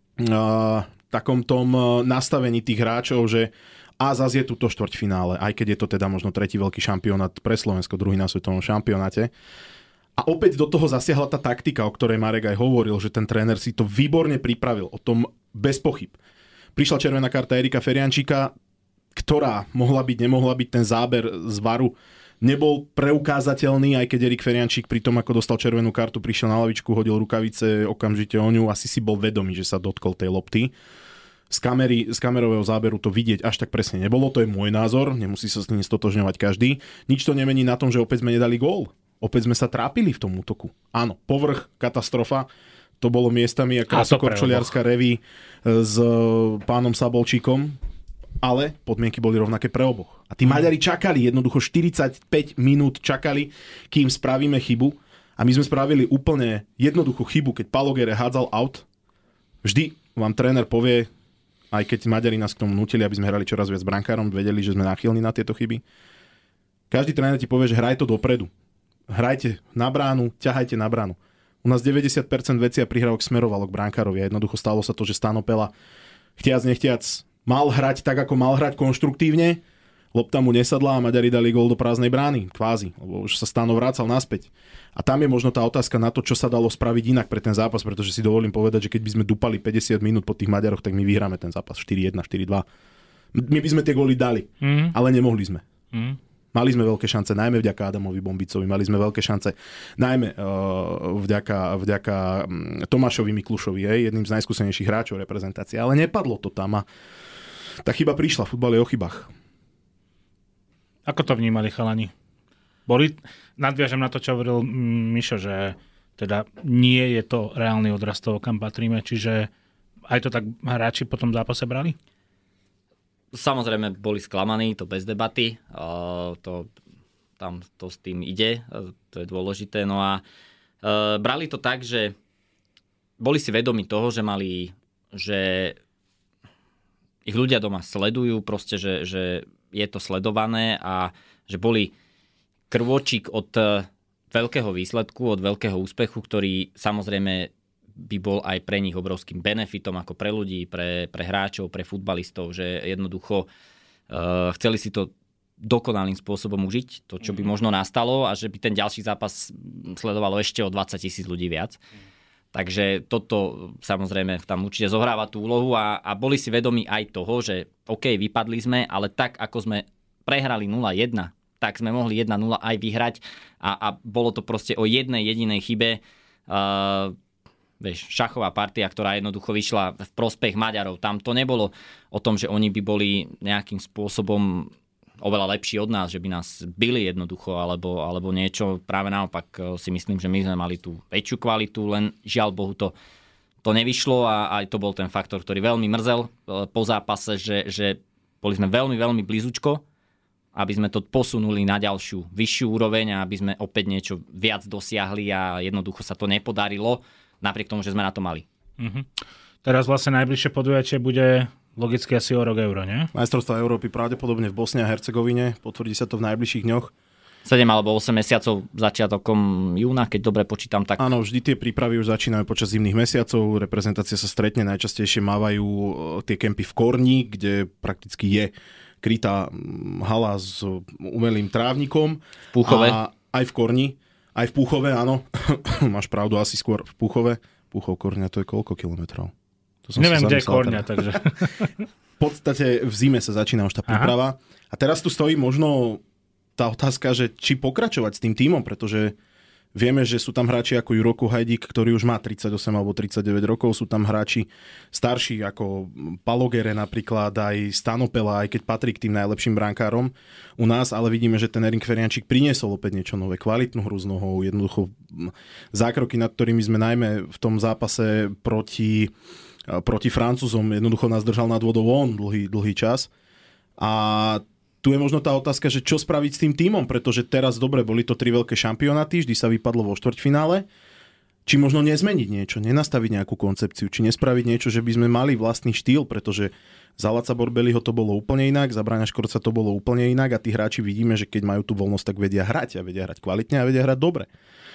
takom tom nastavení tých hráčov, že a zase je tu to štvrťfinále, aj keď je to teda možno tretí veľký šampionát pre Slovensko, druhý na svetovom šampionáte. A opäť do toho zasiahla tá taktika, o ktorej Marek aj hovoril, že ten tréner si to výborne pripravil, o tom bez pochyb. Prišla červená karta Erika Feriančíka, ktorá mohla byť, nemohla byť, ten záber z VARu nebol preukázateľný, aj keď Erik Feriančík pri tom, ako dostal červenú kartu, prišiel na lavičku, hodil rukavice okamžite o ňu, asi si bol vedomý, že sa dotkol tej lopty. Z kamerového záberu to vidieť až tak presne nebolo, to je môj názor, nemusí sa s tým stotožňovať každý. Nič to nemení na tom, že opäť sme nedali gól. Opäť sme sa trápili v tom útoku. Áno, povrch, katastrofa. To bolo miestami ako korčoliarska reví s pánom Sabolčíkom, ale podmienky boli rovnaké pre oboch. A tí Maďari čakali, jednoducho 45 minút čakali, kým spravíme chybu. A my sme spravili úplne jednoduchú chybu, keď Palogere hádzal out. Vždy vám tréner povie, aj keď Maďari nás k tomu nutili, aby sme hrali čoraz viac brankárom, vedeli, že sme náchylní na tieto chyby. Každý tréner ti povie, že hraj to dopredu. Hrajte na bránu, ťahajte na bránu. U nás 90% vecí a prihrávok smerovalo k brankárovi a jednoducho stalo sa to, že Stano Pela chtiac nechtiac mal hrať tak, ako mal hrať konštruktívne, lopta mu nesadla a Maďari dali gól do prázdnej brány, kvázi, lebo už sa Stano vracal naspäť. A tam je možno tá otázka na to, čo sa dalo spraviť inak pre ten zápas, pretože si dovolím povedať, že keď by sme dupali 50 minút po tých Maďaroch, tak my vyhráme ten zápas 4-1, 4-2. My by sme tie góly dali, ale nemohli sme. Mali sme veľké šance, najmä vďaka Adamovi Bombicovi, mali sme veľké šance, najmä vďaka Tomášovi Miklušovi, jedným z najskúsenejších hráčov reprezentácie, ale nepadlo to tam a tá chyba prišla, futbal je o chybách. Ako to vnímali chalani? Nadviažem na to, čo hovoril Mišo, že teda nie je to reálny odraz toho, kam patríme, čiže aj to tak hráči po tom zápase brali? Samozrejme boli sklamaní, to bez debaty, to s tým ide, to je dôležité. No a brali to tak, že boli si vedomi toho, že ich ľudia doma sledujú, proste, že je to sledované a že boli krôčik od veľkého výsledku, od veľkého úspechu, ktorý samozrejme by bol aj pre nich obrovským benefitom ako pre ľudí, pre hráčov, pre futbalistov, že jednoducho chceli si to dokonalým spôsobom užiť, to, čo by možno nastalo a že by ten ďalší zápas sledovalo ešte o 20,000 ľudí viac. Takže toto samozrejme tam určite zohráva tú úlohu a boli si vedomi aj toho, že OK, vypadli sme, ale tak ako sme prehrali 0-1, tak sme mohli 1-0 aj vyhrať a bolo to proste o jednej jedinej chybe. Šachová partia, ktorá jednoducho vyšla v prospech Maďarov. Tam to nebolo o tom, že oni by boli nejakým spôsobom oveľa lepší od nás, že by nás bili jednoducho, alebo niečo. Práve naopak si myslím, že my sme mali tú väčšiu kvalitu, len žiaľ Bohu to nevyšlo a aj to bol ten faktor, ktorý veľmi mrzel po zápase, že boli sme veľmi, veľmi blízučko, aby sme to posunuli na ďalšiu, vyššiu úroveň a aby sme opäť niečo viac dosiahli a jednoducho sa to nepodarilo, napriek tomu, že sme na to mali. Teraz vlastne najbližšie podujatie bude logicky asi o rok Euro, nie? Majstrovstvá Európy pravdepodobne v Bosne a Hercegovine. Potvrdí sa to v najbližších dňoch. 7 alebo 8 mesiacov začiatkom júna, keď dobre počítam. Tak... Áno, vždy tie prípravy už začínajú počas zimných mesiacov. Reprezentácia sa stretne, najčastejšie mávajú tie kempy v Korni, kde prakticky je krytá hala s umelým trávnikom. V Púchove. A aj v Korni. Aj v Púchove, áno. Máš pravdu, asi skôr v Púchove. Púchov, Korňa, to je koľko kilometrov? Neviem, kde je Korňa, takže... V podstate v zime sa začína už tá príprava. A teraz tu stojí možno tá otázka, že či pokračovať s tým tímom, pretože vieme, že sú tam hráči ako Juro Kuhajdík, ktorý už má 38 alebo 39 rokov, sú tam hráči starší ako Palogere napríklad, aj Stano Pela, aj keď patrí k tým najlepším brankárom u nás, ale vidíme, že ten Erik Feriančík priniesol opäť niečo nové, kvalitnú hru s nohou, jednoducho zákroky, nad ktorými sme najmä v tom zápase proti Francúzom, jednoducho nás držal nad vodou on dlhý čas. A tu je možno tá otázka, že čo spraviť s tým tímom, pretože teraz dobre, boli to 3 veľké šampionáty, vždy sa vypadlo vo štvrťfinále. Či možno nezmeniť niečo, nenastaviť nejakú koncepciu, či nespraviť niečo, že by sme mali vlastný štýl, pretože za Laca Borbeliho to bolo úplne inak, za Braňa Škorca to bolo úplne inak a tí hráči vidíme, že keď majú tú voľnosť, tak vedia hrať a vedia hrať kvalitne a vedia hrať dobre.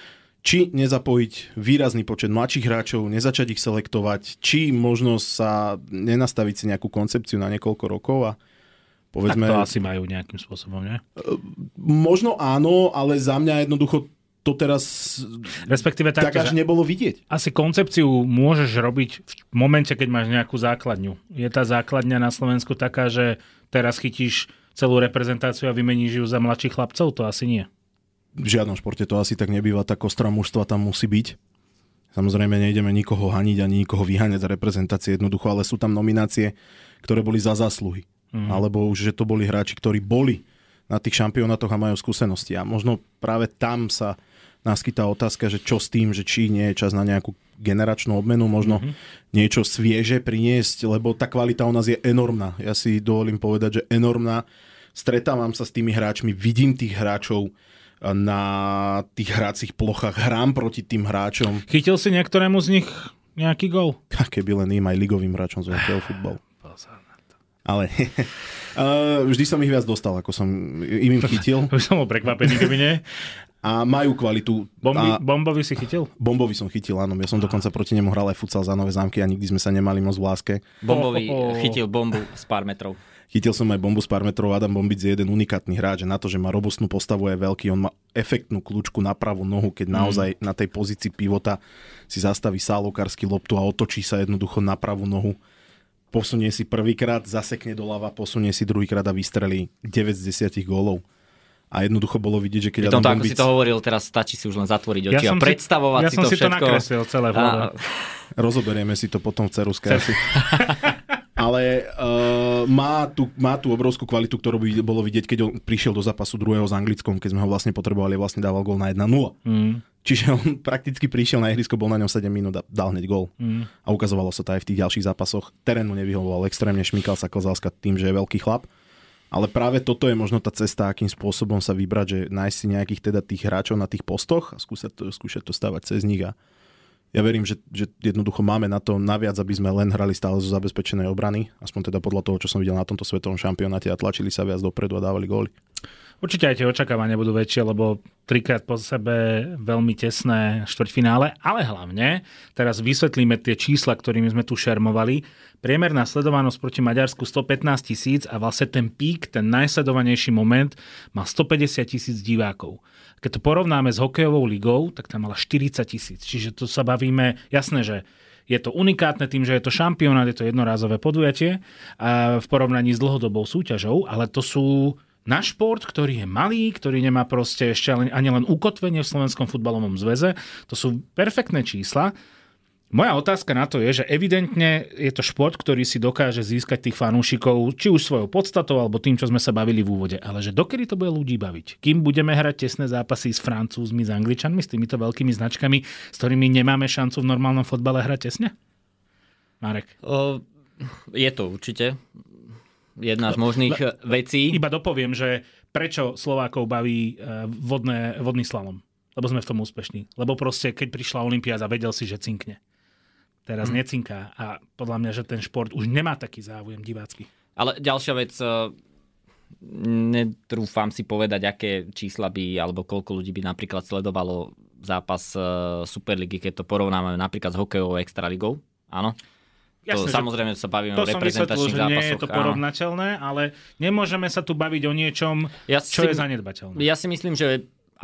Či nezapojiť výrazný počet mladších hráčov, nezačať ich selektovať, či možno sa nenastaviť si nejakú koncepciu na niekoľko rokov a povedzme... Tak to asi majú nejakým spôsobom, nie? Možno áno, ale za mňa jednoducho to teraz respektíve tak až nebolo vidieť. Asi koncepciu môžeš robiť v momente, keď máš nejakú základňu. Je tá základňa na Slovensku taká, že teraz chytíš celú reprezentáciu a vymeníš ju za mladších chlapcov? To asi nie. V žiadnom športe to asi tak nebýva, tá kostra mužstva tam musí byť. Samozrejme nejdeme nikoho haniť ani nikoho vyháňať za reprezentácie jednoducho, ale sú tam nominácie, ktoré boli za zásluhy. Alebo už, že to boli hráči, ktorí boli na tých šampionátoch a majú skúsenosti. A možno práve tam sa naskytá otázka, že čo s tým, že či nie je čas na nejakú generačnú obmenu, možno niečo svieže priniesť, lebo tá kvalita u nás je enormná. Ja si dovolím povedať, že enormná. Stretávam sa s tými hráčmi, vidím tých hráčov na tých hracích plochách, hrám proti tým hráčom. Chytil si niektorému z nich nejaký gól? Keby len aj ligovým hráčom z veľkého futbalu. Ale vždy som ich viac dostal, ako som im chytil. Už som bol prekvapený, keby nie. A majú kvalitu. Bombovi si chytil? Bombovi som chytil, áno. Ja som dokonca proti nemu hral aj futsal za Nové Zámky a nikdy sme sa nemali moc v láske. Bombovi chytil bombu z pár metrov. Chytil som aj bombu z pár metrov. Adam Bombic je jeden unikátny hráč. Na to, že má robustnú postavu, je veľký. On má efektnú kľúčku na pravú nohu, keď naozaj na tej pozícii pivota si zastaví sálokársky loptu a otočí sa jednoducho na pravú nohu. Posunie si prvýkrát, zasekne doľava, posunie si druhýkrát a vystrelí 9 z 10 gólov. A jednoducho bolo vidieť, že keď Adam Bombic... Ako si to hovoril, teraz stačí si už len zatvoriť oči a predstavovať si to všetko. Ja som si to nakreslil celé v hlave. Rozoberieme si to potom v ceruske asi. Ale má tú obrovskú kvalitu, ktorú by bolo vidieť, keď on prišiel do zápasu druhého s Anglickom, keď sme ho vlastne potrebovali, vlastne dával gól na 1-0. Čiže on prakticky prišiel na ihrisko, bol na ňom 7 minút a dal hneď gól. A ukazovalo sa to aj v tých ďalších zápasoch. Terénu nevyhovoval, extrémne šmykal sa Kozálska tým, že je veľký chlap. Ale práve toto je možno tá cesta, akým spôsobom sa vybrať, že nájsť si nejakých teda tých hráčov na tých postoch a skúšať to stavať cez nich. A ja verím, že jednoducho máme na to naviac, aby sme len hrali stále zo zabezpečenej obrany, aspoň teda podľa toho, čo som videl na tomto svetovom šampionáte, a tlačili sa viac dopredu a dávali góly. Určite aj tie očakávania budú väčšie, lebo 3-krát po sebe veľmi tesné štvrťfinále, ale hlavne teraz vysvetlíme tie čísla, ktorými sme tu šermovali. Priemerná sledovanosť proti Maďarsku 115 000 a vlastne ten pík, ten najsledovanejší moment mal 150 000 divákov. Keď to porovnáme s hokejovou ligou, tak tam mala 40 000. Čiže to sa bavíme, jasné, že je to unikátne tým, že je to šampionát, je to jednorázové podujatie v porovnaní s dlhodobou súťažou, ale to sú na šport, ktorý je malý, ktorý nemá proste ešte ani len ukotvenie v Slovenskom futbalovom zväze. To sú perfektné čísla. Moja otázka na to je, že evidentne je to šport, ktorý si dokáže získať tých fanúšikov, či už svojou podstatou, alebo tým, čo sme sa bavili v úvode. Ale že dokedy to bude ľudí baviť? Kým budeme hrať tesné zápasy s Francúzmi, s Angličanmi, s týmito veľkými značkami, s ktorými nemáme šancu v normálnom fotbale hrať tesne? Marek? Je to určite jedna z možných vecí. Iba dopoviem, že prečo Slovákov baví vodný slalom? Lebo sme v tom úspešní. Lebo proste, keď prišla olympiáda, vedel si, že cinkne. Teraz necinká a podľa mňa, že ten šport už nemá taký záujem divácky. Ale ďalšia vec, netrúfam si povedať, aké čísla by, alebo koľko ľudí by napríklad sledovalo zápas Superligy, keď to porovnáme napríklad s hokejovou extraligou. Áno. Jasne, samozrejme sa bavíme o reprezentačných zápasoch. Nie je to porovnateľné, ale nemôžeme sa tu baviť o niečom, čo je zanedbateľné. Ja si myslím, že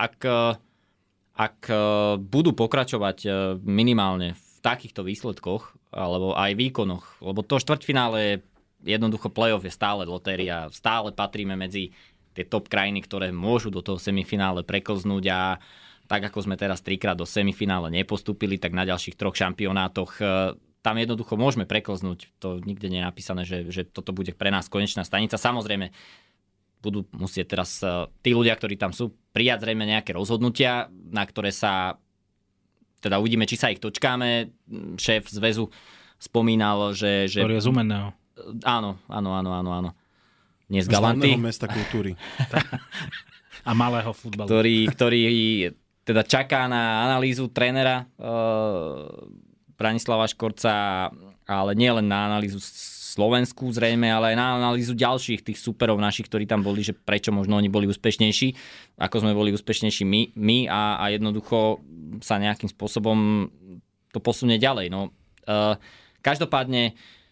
ak budú pokračovať minimálne v takýchto výsledkoch, alebo aj výkonoch, lebo to štvrťfinále, jednoducho play-off je stále lotéria, stále patríme medzi tie top krajiny, ktoré môžu do toho semifinále preklznúť a tak ako sme teraz 3-krát do semifinále nepostúpili, tak na ďalších 3 šampionátoch tam jednoducho môžeme preklznúť. To nikde nie je napísané, že toto bude pre nás konečná stanica. Samozrejme, budú musieť teraz tí ľudia, ktorí tam sú, prijať zrejme nejaké rozhodnutia, na ktoré sa teda uvidíme, či sa ich dočkáme. Šéf zväzu spomínal, že... Ktorý je z Humenného. Áno. Dnes Galanty. Z hlavného mesta kultúry. A malého futbalu. Ktorý teda čaká na analýzu trénera Branislava Škorca, ale nie len na analýzu Slovensku zrejme, ale aj na analýzu ďalších tých superov našich, ktorí tam boli, že prečo možno oni boli úspešnejší, ako sme boli úspešnejší my a jednoducho sa nejakým spôsobom to posunie ďalej. No, každopádne,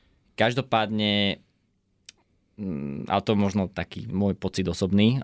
ale to možno taký môj pocit osobný,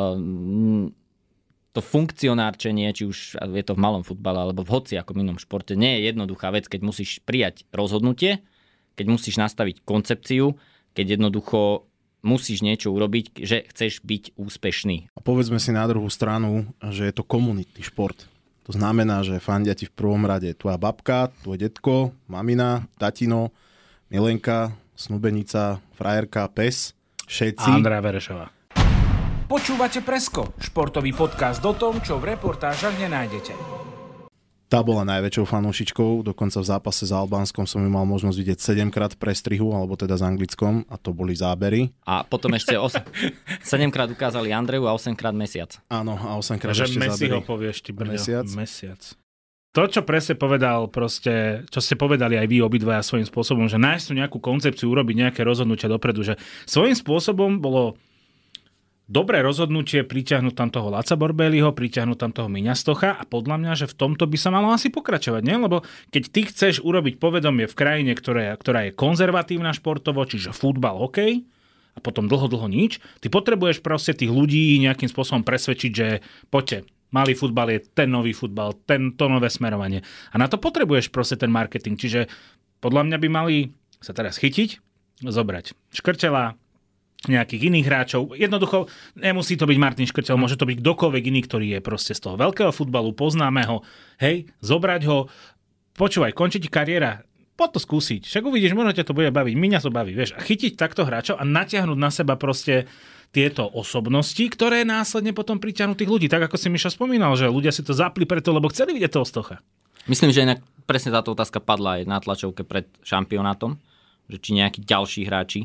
to funkcionárčenie, či už je to v malom futbale alebo v hociakom inom športe, nie je jednoduchá vec, keď musíš prijať rozhodnutie, keď musíš nastaviť koncepciu, keď jednoducho musíš niečo urobiť, že chceš byť úspešný. A povedzme si na druhú stranu, že je to komunitný šport. To znamená, že fandia ti v prvom rade tvoja babka, tvoj detko, mamina, tatino, milenka, snúbenica, frajerka, pes, všetci. A Andrea Verešová. Počúvate Presko, športový podcast o tom, čo v reportážach nenájdete. Tá bola najväčšou fanúšičkou, dokonca v zápase s Albánskom som ju mal možnosť vidieť 7-krát prestrihu, alebo teda s Anglickom, a to boli zábery. A potom ešte 7-krát ukázali Andreu a 8-krát Mesiac. Áno, a 8-krát Že ešte Messi zábery. ho povieš, ty brďo. Mesiac. To, čo presne povedal, proste, čo ste povedali aj vy obidvaja svojím spôsobom, že nájsť tu nejakú koncepciu, urobiť nejaké rozhodnutia dopredu, že svojím spôsobom bolo dobré rozhodnutie pritiahnuť tam toho Laca Borbéliho, pritiahnuť tam toho Miňa Stocha a podľa mňa, že v tomto by sa malo asi pokračovať, nie? Lebo keď ty chceš urobiť povedomie v krajine, ktorá je konzervatívna športovo, čiže futbal, hokej, a potom dlho nič, ty potrebuješ proste tých ľudí nejakým spôsobom presvedčiť, že poďte, malý futbal je ten nový futbal, to nové smerovanie. A na to potrebuješ proste ten marketing, čiže podľa mňa by mali sa teraz chytiť, zobrať Škrtela, nejakých iných hráčov. Jednoducho, nemusí to byť Martin Škrtel, môže to byť kdokoľvek iný, ktorý je proste z toho veľkého futbalu, poznáme ho, hej, zobrať ho, počúvaj, končí ti kariéra, poď to skúsiť, však uvidíš, možno ťa to bude baviť, mňa to baví, vieš, a chytiť takto hráčov a natiahnuť na seba proste tieto osobnosti, ktoré následne potom priťahnú tých ľudí, tak ako si Mišo spomínal, že ľudia si to zapli preto, lebo chceli vidieť toho Stocha. Myslím, že inak presne táto otázka padla aj na tlačovke pred šampionátom, že či nejakí ďalší hráči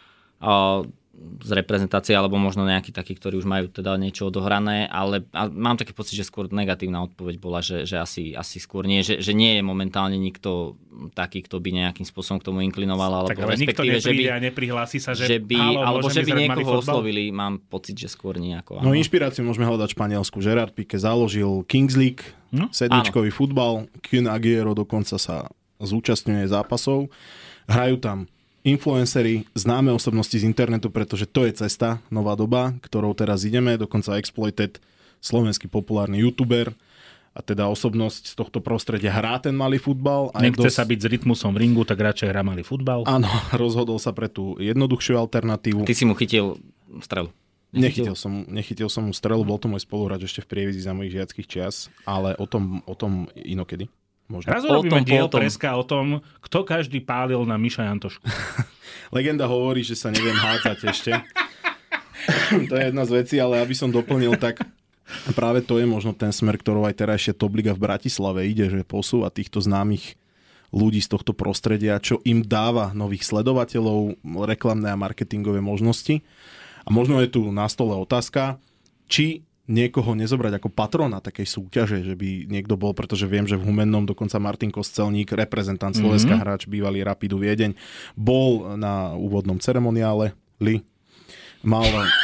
z reprezentácie, alebo možno nejakí takí, ktorí už majú teda niečo odohrané, ale mám taký pocit, že skôr negatívna odpoveď bola, že asi skôr nie, že nie je momentálne nikto taký, kto by nejakým spôsobom k tomu inklinoval, alebo tak, ale respektíve, nikto nepríde a neprihlási sa, že alebo že by niekoho oslovili, mám pocit, že skôr nejako. No inšpiráciu môžeme hľadať v Španielsku. Gerard Piqué založil Kings League, sedmičkový futbal, Kun Aguero dokonca sa zúčastňuje zápasov. Hrajú tam influenceri, známe osobnosti z internetu, pretože to je cesta, nová doba, ktorou teraz ideme, dokonca Exploited, slovenský populárny youtuber a teda osobnosť z tohto prostredia hrá ten malý futbal. Nechce sa byť s rytmusom v ringu, tak radšej hrá malý futbal. Áno, rozhodol sa pre tú jednoduchšiu alternatívu. Ty si mu chytil strelu. Nechytil som mu strelu, bol to môj spoluhráč ešte v Prievidzi za mojich žiackých čias, ale o tom inokedy. Možno. Raz urobíme diel Preska o tom, kto každý pálil na Miša Jantošku. Legenda hovorí, že sa neviem hádzať ešte. To je jedna z vecí, ale aby som doplnil, tak práve to je možno ten smer, ktorou aj terajšia Top Liga v Bratislave ide, že posúva týchto známych ľudí z tohto prostredia, čo im dáva nových sledovateľov, reklamné a marketingové možnosti. A možno je tu na stole otázka, či niekoho nezobrať ako patrona takej súťaže, že by niekto bol, pretože viem, že v Humennom dokonca Martin Kostelník, reprezentant Slovenska, hráč bývalý Rapidu Viedeň, bol na úvodnom ceremoniále. Mal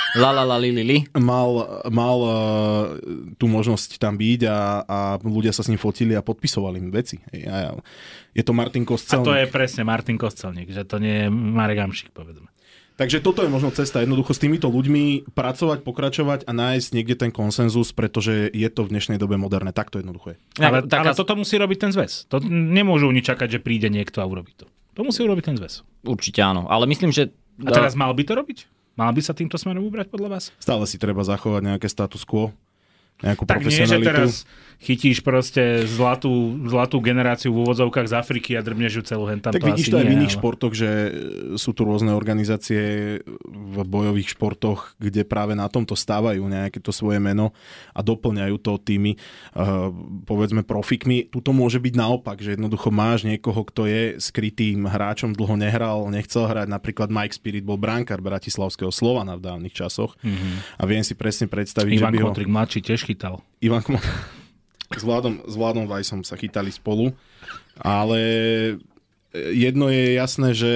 tú možnosť tam byť a ľudia sa s ním fotili a podpisovali im veci. Je to Martin Kostelník. A to je presne Martin Kostelník, že to nie je Marek Hamšík, povedzme. Takže toto je možno cesta, jednoducho s týmito ľuďmi pracovať, pokračovať a nájsť niekde ten konsenzus, pretože je to v dnešnej dobe moderné. Tak to jednoducho je. Ale toto musí robiť ten zväz. To nemôžu oni čakať, že príde niekto a urobí to. To musí urobiť ten zväz. Určite áno, ale myslím, že... A teraz mal by to robiť? Mal by sa týmto smerom ubrať podľa vás? Stále si treba zachovať nejaké status quo, nejakú tak profesionalitu. Nie, že teraz chytíš proste zlatú generáciu v úvodzovkách z Afriky a drbneš ju celú hentam. Tak vidíš to aj v iných športoch, že sú tu rôzne organizácie v bojových športoch, kde práve na tomto stávajú nejaké to svoje meno a doplňajú to tými, povedzme, profikmi. Tuto môže byť naopak, že jednoducho máš niekoho, kto je skrytým hráčom, dlho nehral, nechcel hrať. Napríklad Mike Spirit bol brankár bratislavského Slovana v dávnych časoch. A viem si presne predstaviť, Ivan že by ho... Kotrik mladší tiež chytal. S Vladom Vajsom sa chytali spolu, ale jedno je jasné, že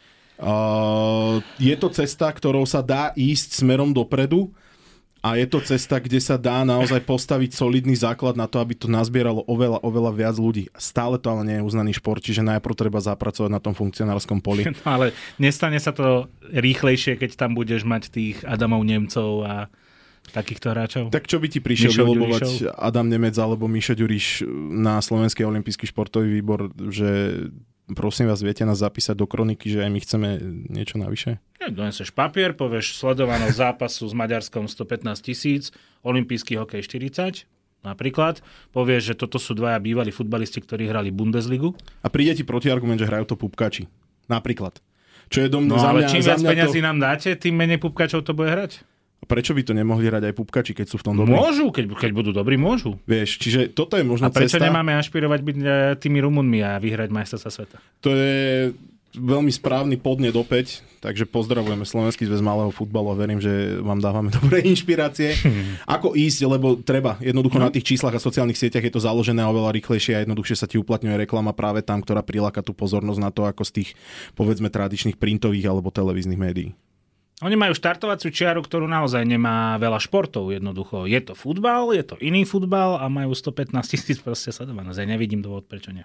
je to cesta, ktorou sa dá ísť smerom dopredu a je to cesta, kde sa dá naozaj postaviť solidný základ na to, aby to nazbieralo oveľa viac ľudí. Stále to ale nie je uznaný šport, čiže najprv treba zapracovať na tom funkcionárskom poli. No, ale nestane sa to rýchlejšie, keď tam budeš mať tých Adamov Nemcov a takýchto hráčov? Tak čo by ti prišiel vylobovať Adam Nemec alebo Mišo Ďuriš na Slovenský olympijský športový výbor, že prosím vás, viete nás zapísať do kroniky, že aj my chceme niečo navyše? Doneseš papier, povieš sledovanosť zápasu s Maďarskom 115 000, olympijský hokej 40, napríklad. Povieš, že toto sú dvaja bývalí futbalisti, ktorí hrali Bundesligu. A príde ti protiargument, že hrajú to pupkači. Napríklad. Čo je ale čím viac peňazí nám dáte, tým menej pupkačov to bude hrať. A prečo by to nemohli hrať aj pupkači, keď sú v tom dobrí? Môžu, keď budú dobrí, môžu. Vieš, čiže toto je možno cesta. A prečo nemáme ašpirovať byť tými Rumunmi a vyhrať majstrovstvá sveta? To je veľmi správny podnet opäť, takže pozdravujeme Slovenský zväz malého futbalu a verím, že vám dávame dobré inšpirácie. Ako ísť, lebo treba. Jednoducho na tých číslach a sociálnych sieťach je to založené oveľa rýchlejšie a jednoduchšie sa ti uplatňuje reklama práve tam, ktorá priláka tú pozornosť na to, ako z tých, povedzme, tradičných printových alebo televíznych médií. Oni majú štartovaciu čiaru, ktorú naozaj nemá veľa športov jednoducho. Je to futbal, je to iný futbal a majú 115 000 proste sledovanosť. Ja nevidím dôvod, prečo nie.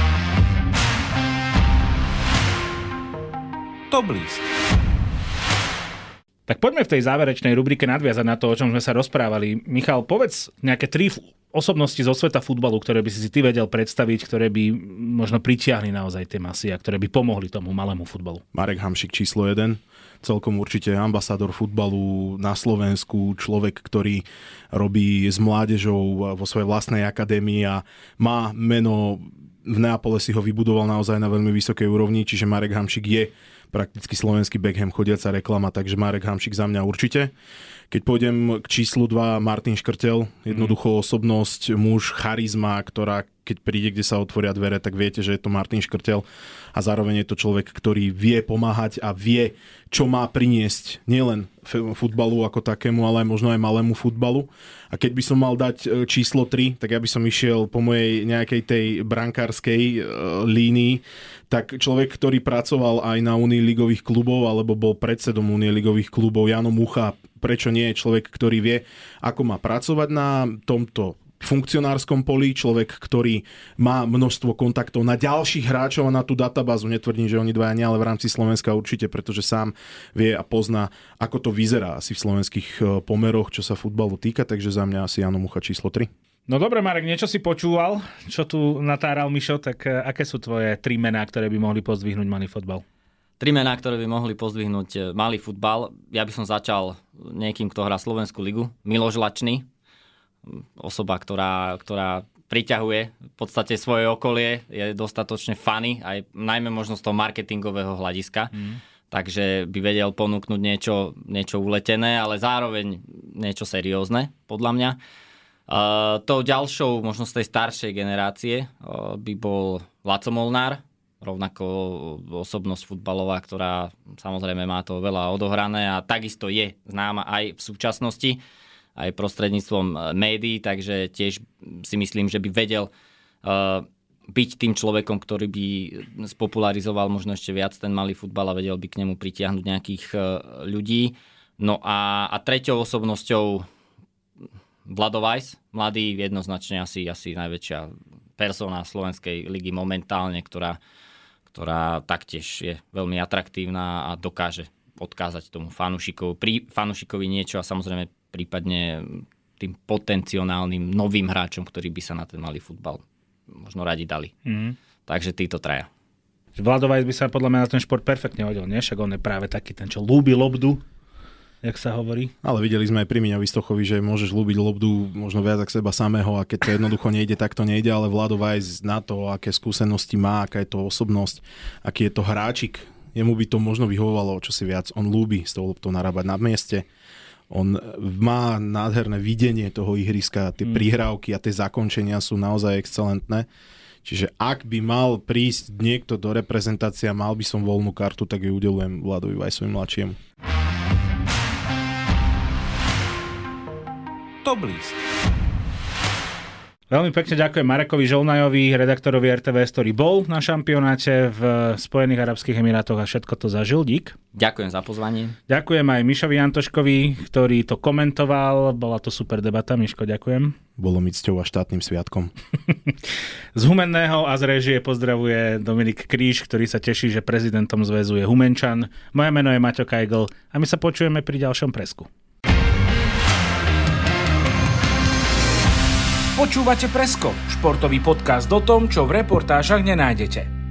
Top List. Tak poďme v tej záverečnej rubrike nadviazať na to, o čom sme sa rozprávali. Michal, povedz nejaké 3 osobnosti zo sveta futbalu, ktoré by si ty vedel predstaviť, ktoré by možno pritiahli naozaj tie masy a ktoré by pomohli tomu malému futbalu. Marek Hamšík číslo 1. Celkom určite ambasador futbalu na Slovensku, človek, ktorý robí s mládežou vo svojej vlastnej akadémii a má meno, v Neapole si ho vybudoval naozaj na veľmi vysokej úrovni, čiže Marek Hamšík je prakticky slovenský Beckham, chodiaca reklama, takže Marek Hamšík za mňa určite. Keď pôjdem k číslu 2, Martin Škrtel, jednoducho osobnosť, muž, charizma, ktorá keď príde, kde sa otvoria dvere, tak viete, že je to Martin Škrtel a zároveň je to človek, ktorý vie pomáhať a vie, čo má priniesť nielen futbalu ako takému, ale možno aj malému futbalu. A keď by som mal dať číslo 3, tak ja by som išiel po mojej nejakej tej brankárskej línii, tak človek, ktorý pracoval aj na Únii ligových klubov alebo bol predsedom Únie ligových klubov, Jano Mucha, prečo nie je človek, ktorý vie, ako má pracovať na tomto funkcionárskom poli, človek, ktorý má množstvo kontaktov na ďalších hráčov a na tú databázu. Netvrdím, že oni dvaja nie, ale v rámci Slovenska určite, pretože sám vie a pozná, ako to vyzerá asi v slovenských pomeroch, čo sa futbalu týka, takže za mňa asi Jano Mucha číslo 3. No dobre, Marek, niečo si počúval, čo tu natáral Mišo, tak aké sú tvoje 3 mená, ktoré by mohli pozdvihnúť malý futbal? 3 mená, ktoré by mohli pozdvihnúť malý futbal. Ja by som začal niekým, kto hrá Slovenskú ligu. Miloš Lačný. Osoba, ktorá priťahuje v podstate svoje okolie, je dostatočne funny, aj najmä možno z toho marketingového hľadiska. Takže by vedel ponúknuť niečo uletené, ale zároveň niečo seriózne, podľa mňa. Tou ďalšou, možno z tej staršej generácie, by bol Laco Molnár, rovnako osobnosť futbalová, ktorá samozrejme má to veľa odohrané a takisto je známa aj v súčasnosti, aj prostredníctvom médií, takže tiež si myslím, že by vedel byť tým človekom, ktorý by spopularizoval možno ešte viac ten malý futbal a vedel by k nemu pritiahnuť nejakých ľudí. No a treťou osobnosťou Vlado Weiss, mladý, jednoznačne asi najväčšia persona Slovenskej ligy momentálne, ktorá taktiež je veľmi atraktívna a dokáže odkázať tomu fanúšikovi niečo a samozrejme prípadne tým potenciálnym novým hráčom, ktorí by sa na ten malý futbal možno radi dali. Takže títo traja. Vlado Weiss by sa podľa mňa na ten šport perfektne hodil, nie? Však on je práve taký ten, čo ľúbi lobdu, jak sa hovorí. Ale videli sme aj pri Miňovi Stochovi, že môžeš ľúbiť lobdu možno viac ako seba samého a keď to jednoducho nejde, tak to nejde, ale Vlado Weiss na to, aké skúsenosti má, aká je to osobnosť, aký je to hráčik, jemu by to možno vyhovovalo čosi viac. On ľúbi s tou loptou narábať na mieste. On má nádherné videnie toho ihriska, tie prihrávky a tie zakončenia sú naozaj excelentné. Čiže ak by mal prísť niekto do reprezentácie a mal by som voľnú kartu, tak ju udelujem Vladovi Weissovi mladšiemu. Top List. Veľmi pekne ďakujem Marekovi Žolnajovi, redaktorovi RTVS, ktorý bol na šampionáte v Spojených arabských emirátoch a všetko to zažil. Dík. Ďakujem za pozvanie. Ďakujem aj Mišovi Antoškovi, ktorý to komentoval. Bola to super debata. Miško, ďakujem. Bolo mi cťou a štátnym sviatkom. Z Humenného a z réžie pozdravuje Dominik Kríž, ktorý sa teší, že prezidentom zväzu je Humenčan. Moje meno je Maťo Kajgl a my sa počujeme pri ďalšom presku. Počúvate Presko, športový podcast o tom, čo v reportážach nenájdete.